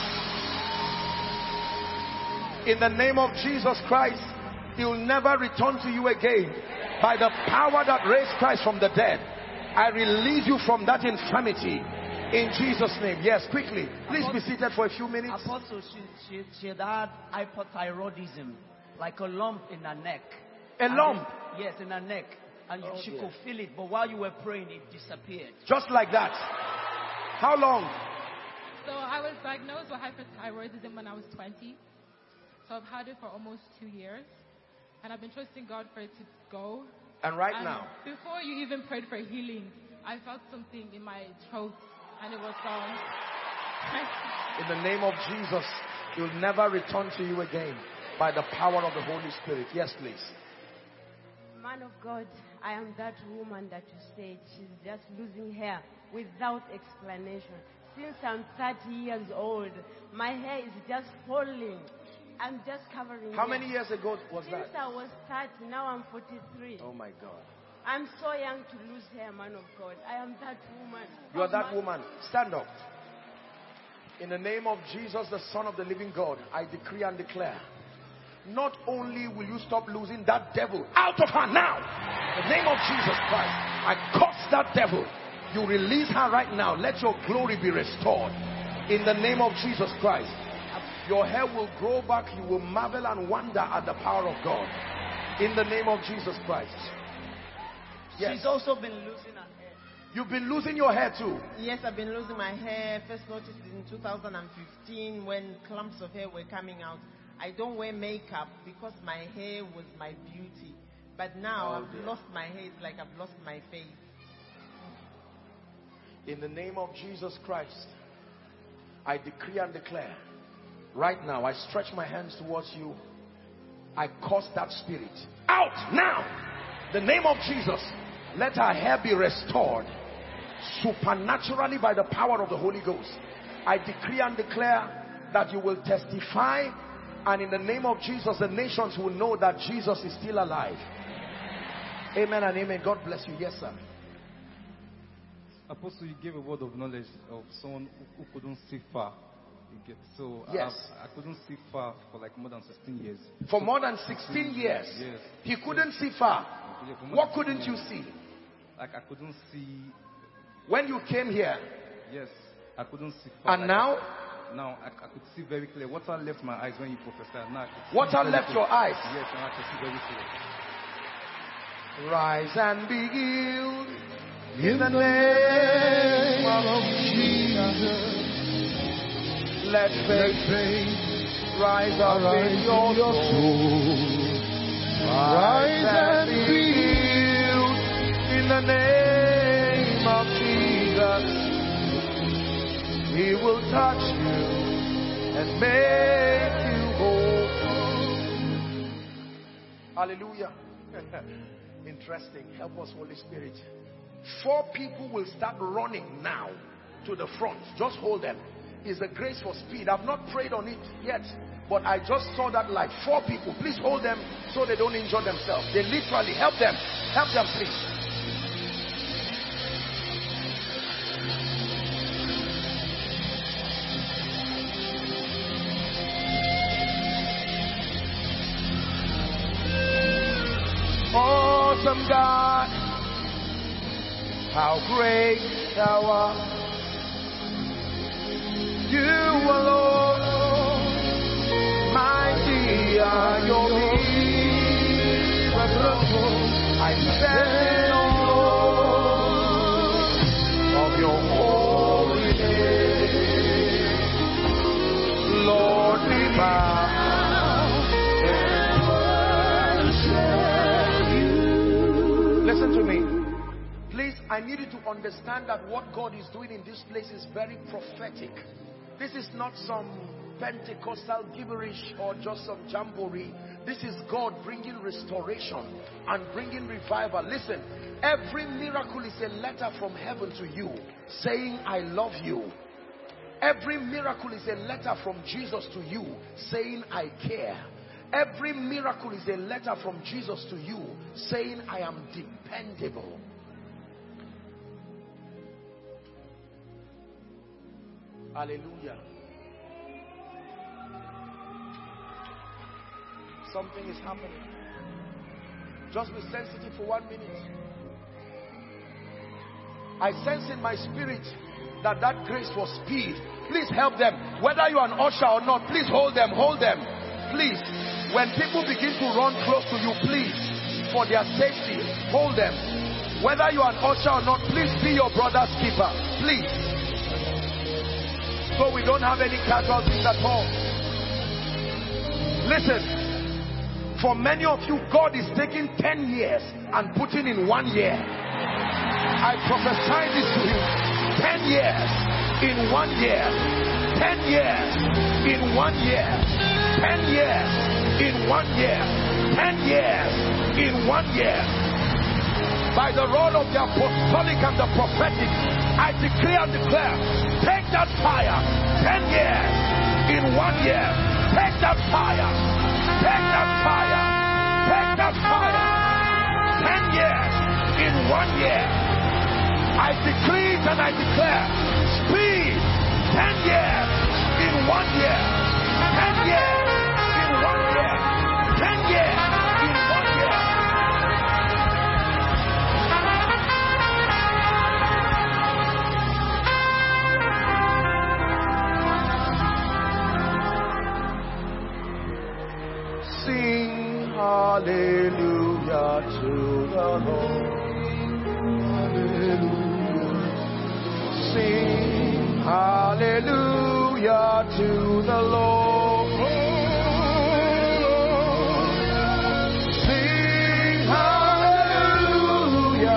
In the name of Jesus Christ, he will never return to you again. By the power that raised Christ from the dead, I release you from that infirmity. In Jesus' name. Yes, quickly. Please be seated for a few minutes. Apostle, she, she, she had had hypothyroidism, like a lump in her neck. A And lump? then- yes, in her neck. And Oh, she dear. could feel it, but while you were praying, it disappeared. Just like that. How long? So I was diagnosed with hyperthyroidism when I was twenty. So I've had it for almost two years. And I've been trusting God for it to go. And right And now, before you even prayed for healing, I felt something in my throat and it was gone. in the name of Jesus, it will never return to you again by the power of the Holy Spirit. Yes, please. Man of God, I am that woman that you said she's just losing hair without explanation. Since I'm thirty years old, my hair is just falling. I'm just covering How hair. many years ago was Since that? I was thirty, now I'm forty-three. Oh my God. I'm so young to lose hair, man of God. I am that woman. You are that Man- woman. Stand up. In the name of Jesus, the Son of the living God, I decree and declare, not only will you stop losing that devil out of her now, in the name of Jesus Christ, I curse that devil. You release her right now. Let your glory be restored. In the name of Jesus Christ. Your hair will grow back. You will marvel and wonder at the power of God. In the name of Jesus Christ. Yes. She's also been losing her hair. You've been losing your hair too. Yes, I've been losing my hair. First noticed in two thousand fifteen when clumps of hair were coming out. I don't wear makeup because my hair was my beauty. But now Oh, I've dear. lost my hair. It's like I've lost my face. In the name of Jesus Christ, I decree and declare, right now, I stretch my hands towards you. I curse that spirit. Out now! The name of Jesus. Let her hair be restored supernaturally by the power of the Holy Ghost. I decree and declare that you will testify, and in the name of Jesus, the nations will know that Jesus is still alive. Amen and amen. God bless you. Yes, sir. Apostle, you gave a word of knowledge of someone who, who couldn't see far. You get, so Yes. I, I couldn't see far for like more than sixteen years. For more than sixteen years, Yes. he couldn't see far. Yeah, for more What than couldn't you sixteen see? years. Like I couldn't see. When you came here, Yes, I couldn't see far. and Like, now, Now I, I could see very clear. Water left my eyes when you prophesied. Now I could see water very left clear. your eyes. Yes, and I could see very clear. Rise and be healed in the name of Jesus. Let faith rise up in your soul. Rise and be healed in the name of Jesus. He will touch you and make you whole. Hallelujah. Interesting. Help us, Holy Spirit. Four people will start running now to the front. Just hold them. It's a grace for speed. I've not prayed on it yet, but I just saw that light. Four people. Please hold them so they don't injure themselves. They literally help them. Help them, please. Awesome God, how great thou art. You alone, mighty are your miracles. I I need you to understand that what God is doing in this place is very prophetic. This is not some Pentecostal gibberish or just some jamboree. This is God bringing restoration and bringing revival. Listen, every miracle is a letter from heaven to you saying, I love you. Every miracle is a letter from Jesus to you saying, I care. Every miracle is a letter from Jesus to you saying, I am dependable. Hallelujah. Something is happening. Just be sensitive for one minute. I sense in my spirit that that grace was speed. Please help them. Whether you are an usher or not, please hold them. Hold them. Please. When people begin to run close to you, please, for their safety, hold them. Whether you are an usher or not, please be your brother's keeper. Please. So we don't have any casualties at all. Listen. For many of you, God is taking ten years and putting in one year. I prophesy this to you. Ten years in one year. Ten years in one year. Ten years in one year. Ten years in one year. By the role of the apostolic and the prophetic, I decree and declare, take that fire. Ten years in one year. Take that fire. Take that fire. Take that fire. Ten years in one year. I decree it and I declare speed. Ten years in one year. Ten years in one year. Ten years in one year. Sing hallelujah to the Lord. Hallelujah. Sing hallelujah to the Lord. Sing hallelujah.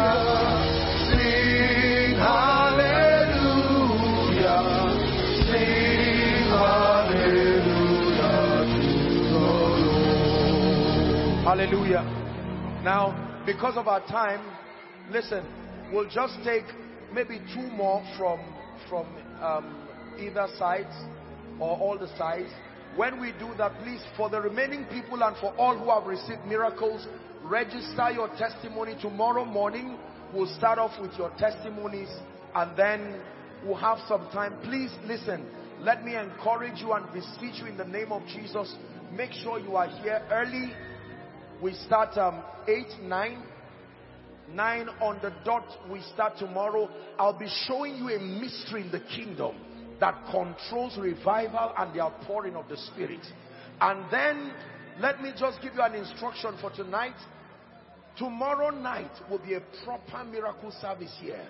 Sing hallelujah. Sing hallelujah to the Lord. Hallelujah. Now, because of our time, listen, we'll just take maybe two more from from um, either side or all the sides. When we do that, please, for the remaining people and for all who have received miracles, register your testimony. Tomorrow morning we'll start off with your testimonies and then we'll have some time. Please listen, let me encourage you and beseech you in the name of Jesus, make sure you are here early. We start um, eight, nine. Nine on the dot, we start tomorrow. I'll be showing you a mystery in the kingdom that controls revival and the outpouring of the Spirit. And then, let me just give you an instruction for tonight. Tomorrow night will be a proper miracle service here.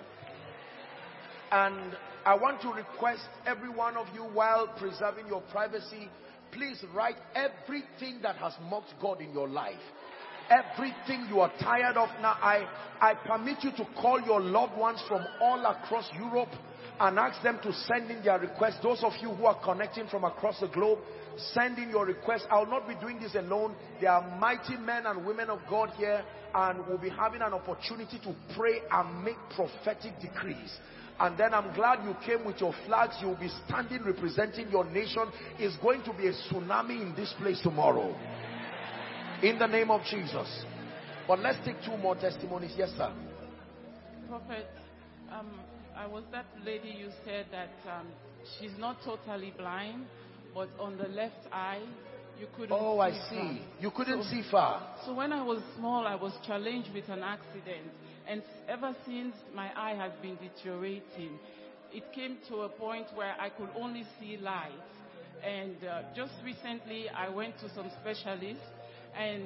And I want to request every one of you, while preserving your privacy, please write everything that has mocked God in your life. Everything you are tired of. Now, I, I permit you to call your loved ones from all across Europe and ask them to send in their requests. Those of you who are connecting from across the globe, send in your requests. I will not be doing this alone. There are mighty men and women of God here, and we'll be having an opportunity to pray and make prophetic decrees. And then I'm glad you came with your flags. You'll be standing representing your nation. It's going to be a tsunami in this place tomorrow. In the name of Jesus. But let's take two more testimonies. Yes, sir. Prophet, um, I was that lady you said that um, she's not totally blind, but on the left eye, you couldn't oh, see I see. far. You couldn't so, see far. So when I was small, I was challenged with an accident. And ever since, my eye has been deteriorating. It came to a point where I could only see light. And uh, just recently, I went to some specialists. And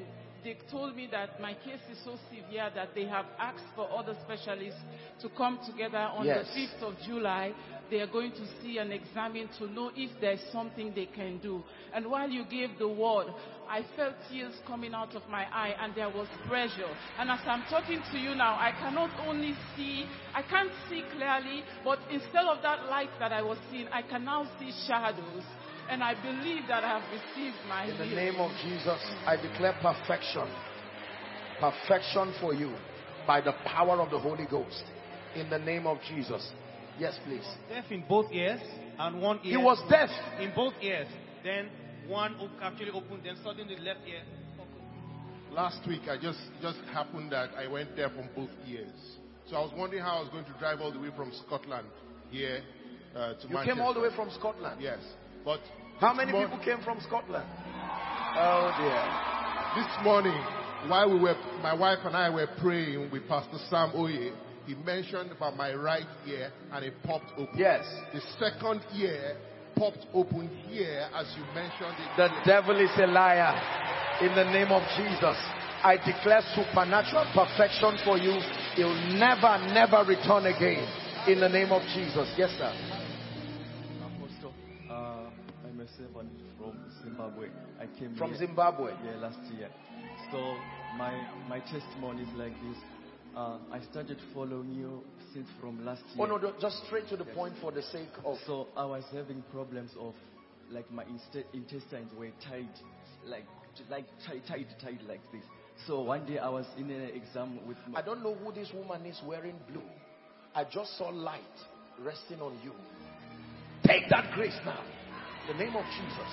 they told me that my case is so severe that they have asked for other specialists to come together on Yes. the fifth of July. They are going to see and examine to know if there's something they can do. And while you gave the word, I felt tears coming out of my eye, and there was pressure. And as I'm talking to you now, I cannot only see, I can't see clearly, but instead of that light that I was seeing, I can now see shadows. And I believe that I have received my In the healing. name of Jesus, I declare perfection. Perfection for you by the power of the Holy Ghost. In the name of Jesus. Yes, please. Deaf in both ears and one ear. He was deaf. In both ears. Then one op- actually opened, then suddenly the left ear opened. Last week, I just just happened that I went there from both ears. So I was wondering how I was going to drive all the way from Scotland here uh, to You Manchester. came all the way from Scotland? Yes. But how many mor- people came from Scotland? Oh dear. This morning, while we were, my wife and I were praying with Pastor Sam Oye, he mentioned about my right ear and it popped open. Yes. The second ear popped open here as you mentioned it. The devil is a liar. In the name of Jesus, I declare supernatural perfection for you. You'll never, never return again. In the name of Jesus. Yes, sir. Apostle, uh, I'm a servant from Zimbabwe. I came From here, Zimbabwe? Yeah, last year. So my my testimony is like this. Uh, I started following you since from last year. Oh no, no, just straight to the point for the sake of... So I was having problems of, like my inst- intestines were tight, like like tight, tight, tight like this. So one day I was in an exam with my... I don't know who this woman is wearing blue. I just saw light resting on you. Take that grace now. In the name of Jesus.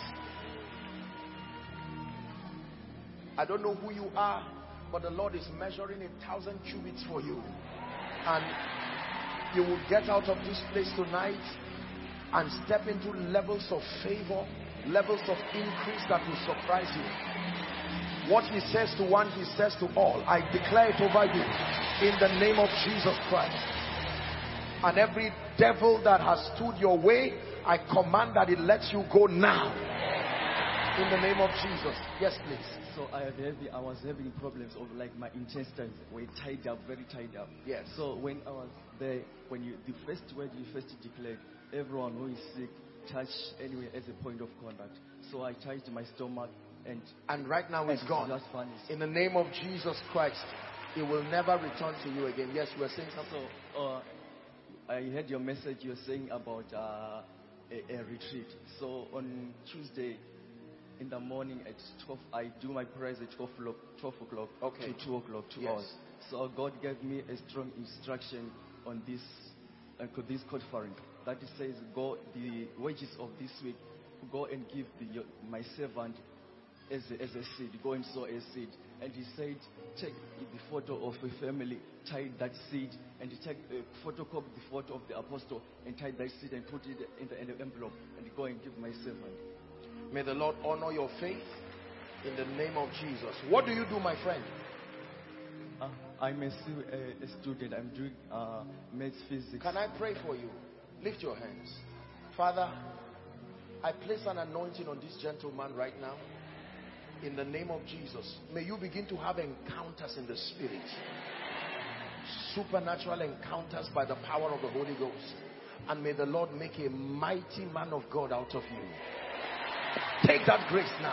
I don't know who you are, but the Lord is measuring a thousand cubits for you. And you will get out of this place tonight and step into levels of favor, levels of increase that will surprise you. What he says to one, he says to all. I declare it over you in the name of Jesus Christ. And every devil that has stood your way, I command that it lets you go now. In the name of Jesus. Yes, please. So I have heavy, I was having problems of like my intestines were tied up, very tied up. Yes. So when I was there, when you the first word you first declared, everyone who is sick, touch anyway as a point of contact. So I touched my stomach and and right now it's gone. Just vanished. In the name of Jesus Christ, it will never return to you again. Yes, you were saying something. So uh, I heard your message. You're saying about uh, a, a retreat. So on Tuesday in the morning at twelve, I do my prayers at twelve o'clock, twelve o'clock okay. to two o'clock, two yes. hours. So God gave me a strong instruction on this, uh, this conference. That it says, go the wages of this week, go and give the, your, my servant as a, as a seed. Go and sow a seed. And he said, take the photo of a family, tie that seed, and take a photocopy the photo of the apostle, and tie that seed and put it in the, in the envelope, and go and give my servant. May the Lord honor your faith in the name of Jesus. What do you do, my friend? Uh, I'm a, a, a student. I'm doing uh, maths, physics. Can I pray for you? Lift your hands. Father, I place an anointing on this gentleman right now. In the name of Jesus. May you begin to have encounters in the Spirit. Supernatural encounters by the power of the Holy Ghost. And may the Lord make a mighty man of God out of you. Take that grace now.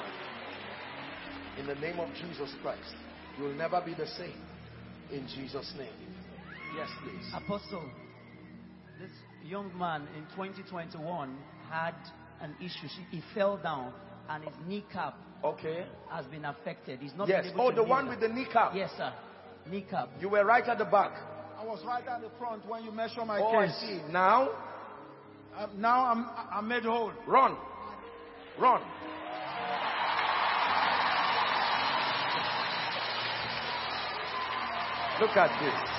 In the name of Jesus Christ. You will never be the same. In Jesus' name. Yes, please. Apostle, this young man in twenty twenty-one had an issue. He fell down and his kneecap okay. has been affected. He's not yes. been able Oh, to the kneel one down. with the kneecap. Yes, sir. Kneecap. You were right at the back. I was right at the front when you measured my oh, case. I see. Now? Um, now I'm, I'm made whole. Run. Run. Look at this.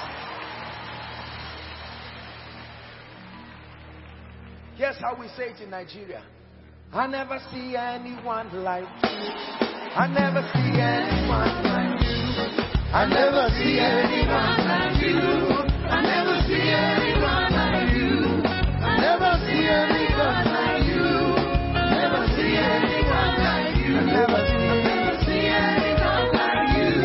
Here's how we say it in Nigeria. I never see anyone like you. I never see anyone like you. I never see anyone like you. I never see anyone like you. I never see anyone like you. I never see anyone like you. I never see, never see anyone like you.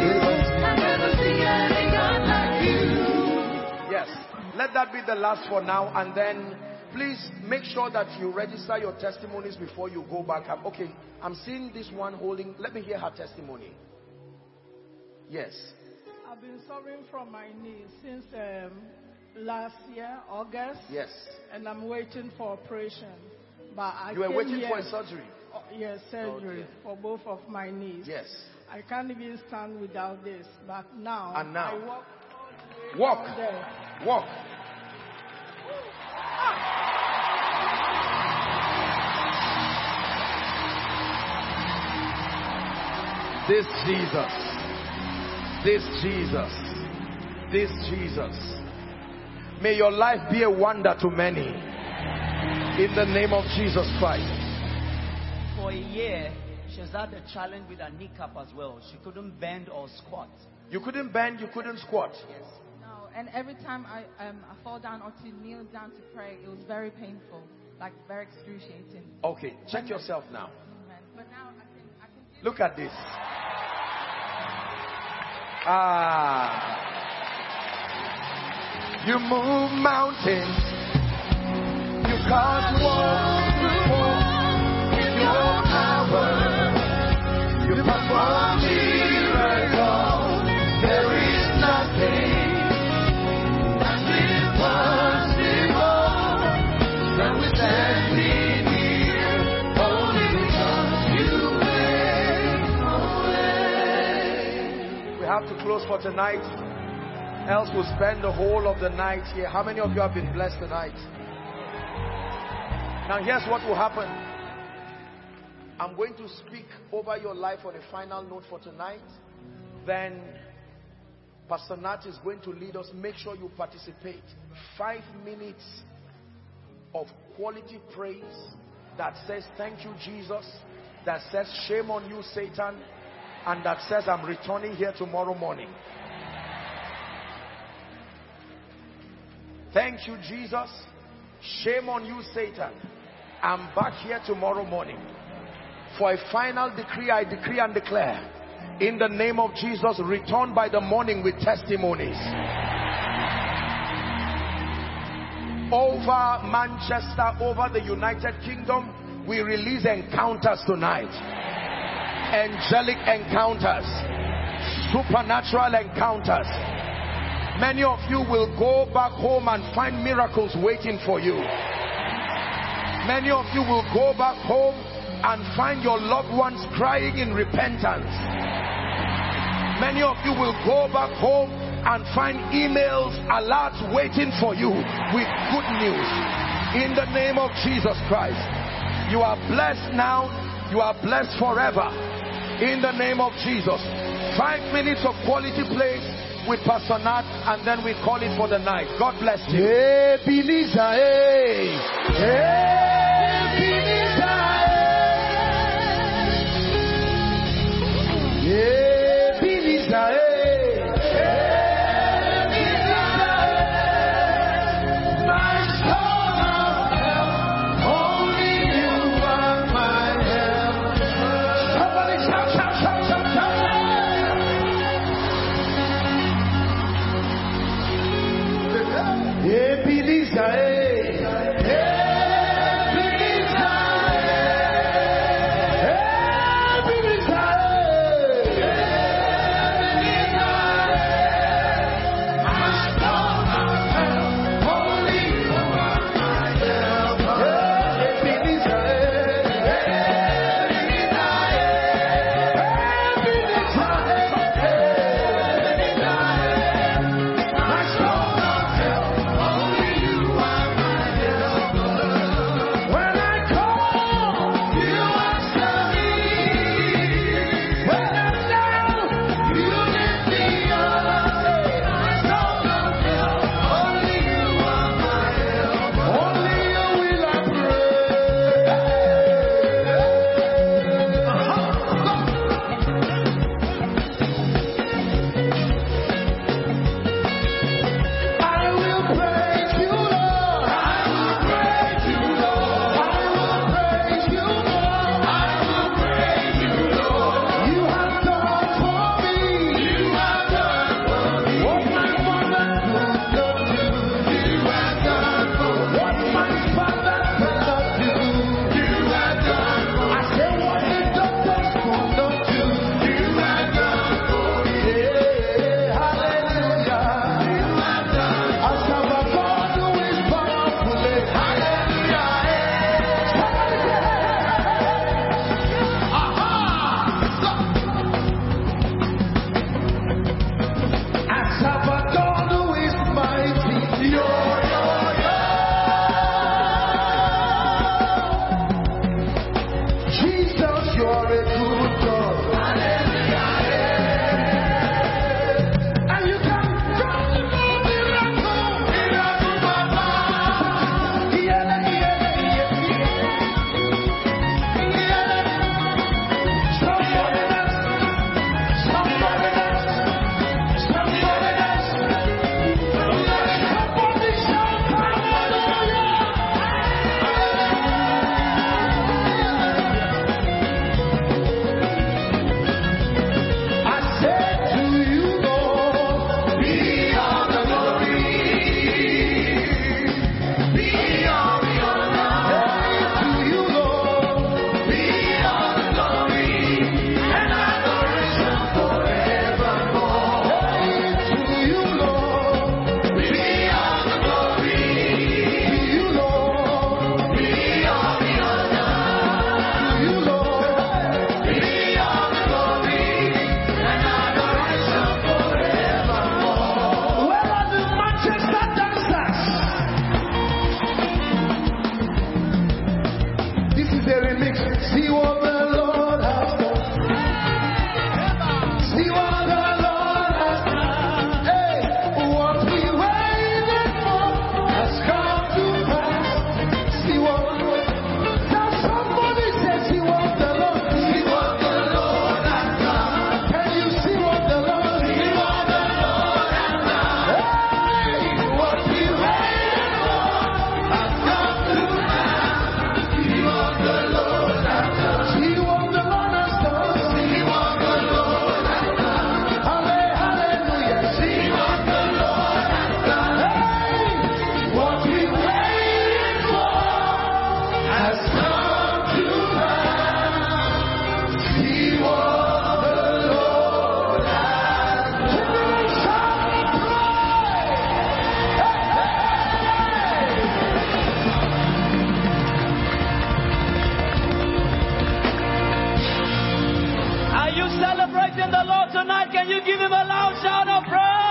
that be the last for now, and then please make sure that you register your testimonies before you go back up. Okay, I'm seeing this one holding. Let me hear her testimony. Yes. I've been suffering from my knee since um, last year, August. Yes. And I'm waiting for operation. But I You were came waiting here, for a surgery? Oh, yes, surgery Okay. for both of my knees. Yes. I can't even stand without this. But now, And now? I walk. Walk. down there. Walk. This Jesus, this Jesus, this Jesus. May your life be a wonder to many. In the name of Jesus Christ. For a year, she has had a challenge with her kneecap as well. She couldn't bend or squat. You couldn't bend, you couldn't squat. Yes. No, and every time I um I fall down or to kneel down to pray, it was very painful, like very excruciating. Okay, check yourself now. But now I can I can feel Look at this. Ah. You move mountains. You cause walls to fall with your power. You perform miracles. There is nothing that's impossible. That we stand here only because you made a way. We have to close for tonight. Else we'll spend the whole of the night here. How many of you have been blessed tonight? Now here's what will happen. I'm going to speak over your life on a final note for tonight. Then Pastor Nat is going to lead us. Make sure you participate. Five minutes of quality praise that says thank you Jesus, that says shame on you Satan, and that says I'm returning here tomorrow morning. Thank you, Jesus. Shame on you, Satan. I'm back here tomorrow morning. For a final decree, I decree and declare, in the name of Jesus, return by the morning with testimonies. Over Manchester, over the United Kingdom, we release encounters tonight. Angelic encounters. Supernatural encounters. Many of you will go back home and find miracles waiting for you. Many of you will go back home and find your loved ones crying in repentance. Many of you will go back home and find emails, alerts waiting for you with good news. In the name of Jesus Christ. You are blessed now. You are blessed forever. In the name of Jesus. Five minutes of quality place with Pastor Nat, and then we call it for the night. God bless you. Ebenezer, hey. Ebenezer, hey. Ebenezer, hey. My soul of help, only you are my help. Somebody shout, shout, shout, shout, shout. Ebenezer, hey. Can you give him a loud shout of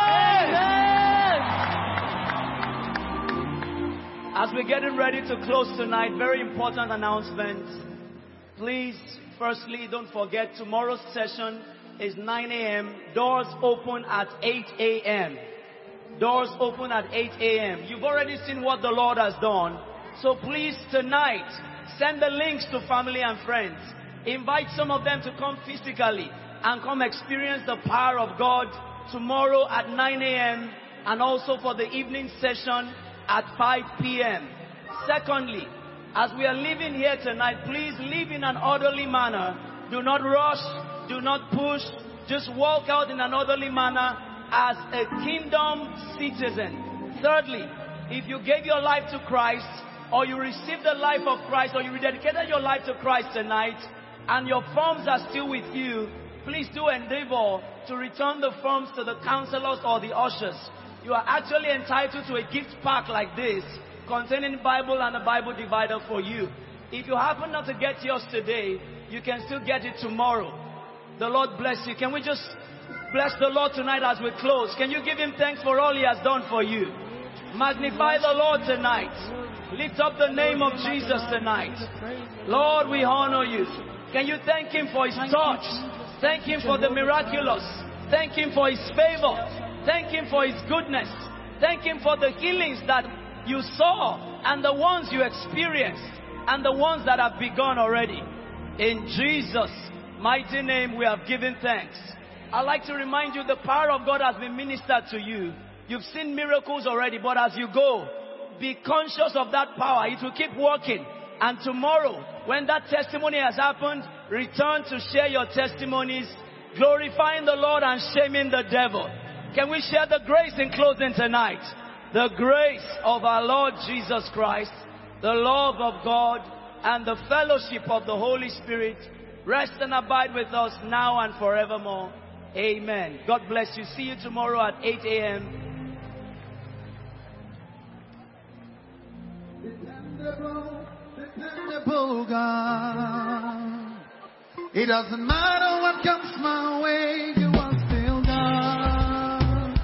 praise? As we're getting ready to close tonight, very important announcement. Please, firstly, don't forget tomorrow's session is nine a.m. Doors open at eight a.m. Doors open at eight a.m. You've already seen what the Lord has done. So please, tonight, send the links to family and friends. Invite some of them to come physically and come experience the power of God tomorrow at nine a.m. and also for the evening session at five p.m. Secondly, as we are leaving here tonight, please leave in an orderly manner. Do not rush. Do not push. Just walk out in an orderly manner as a kingdom citizen. Thirdly, if you gave your life to Christ, or you received the life of Christ, or you rededicated your life to Christ tonight, and your forms are still with you, please do endeavor to return the forms to the counselors or the ushers. You are actually entitled to a gift pack like this, containing Bible and a Bible divider for you. If you happen not to get yours today, you can still get it tomorrow. The Lord bless you. Can we just bless the Lord tonight as we close? Can you give him thanks for all he has done for you? Magnify the Lord tonight. Lift up the name of Jesus tonight. Lord, we honor you. Can you thank him for his touch? Thank him for the miraculous. Thank him for his favor. Thank him for his goodness. Thank him for the healings that you saw and the ones you experienced and the ones that have begun already. In Jesus' mighty name we have given thanks. I'd like to remind you the power of God has been ministered to you. You've seen miracles already, but as you go, be conscious of that power. It will keep working. And tomorrow, when that testimony has happened, return to share your testimonies, glorifying the Lord and shaming the devil. Can we share the grace in closing tonight? The grace of our Lord Jesus Christ, the love of God, and the fellowship of the Holy Spirit rest and abide with us now and forevermore. Amen. God bless you. See you tomorrow at eight a.m. Dependable, dependable God. It doesn't matter what comes my way, you are still God.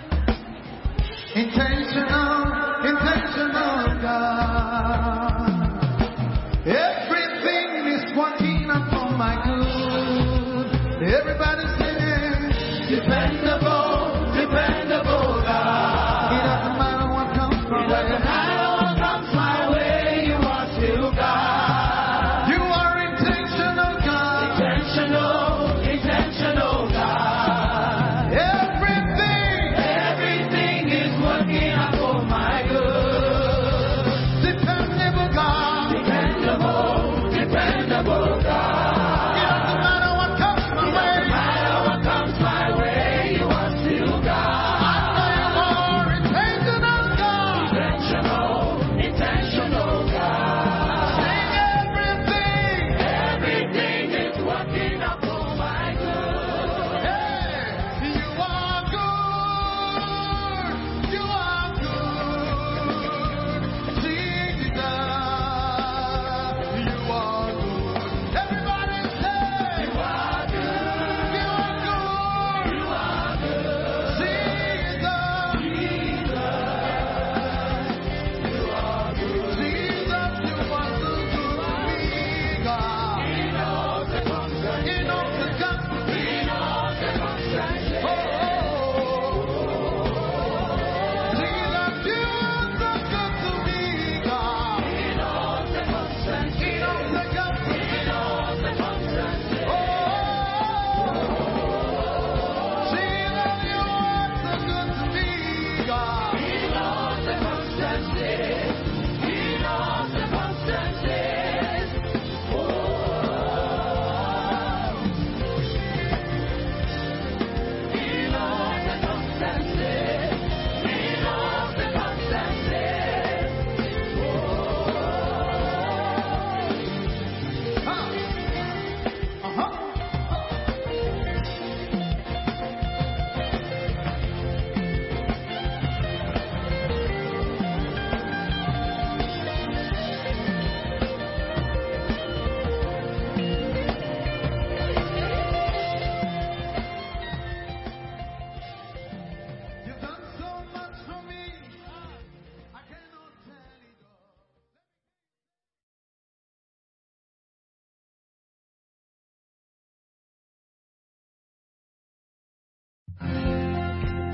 Intentional, intentional God. Everything is working out for my good. Everybody sing, dependable, dependable God. It doesn't matter what comes my way. It doesn't matter what comes my way, you are still God. You are intentional God. Intentional, intentional God. Everything, everything is working out for my good. Dependable God. Dependable, dependable God. It doesn't matter what comes my way. It doesn't matter what comes my way, you are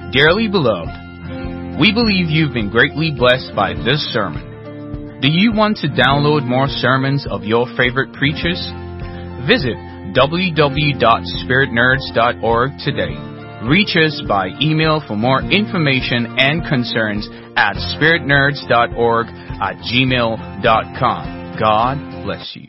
Dearly beloved, we believe you've been greatly blessed by this sermon. Do you want to download more sermons of your favorite preachers? Visit w w w dot spirit nerds dot org today. Reach us by email for more information and concerns at spirit nerds dot org at gmail dot com. God bless you.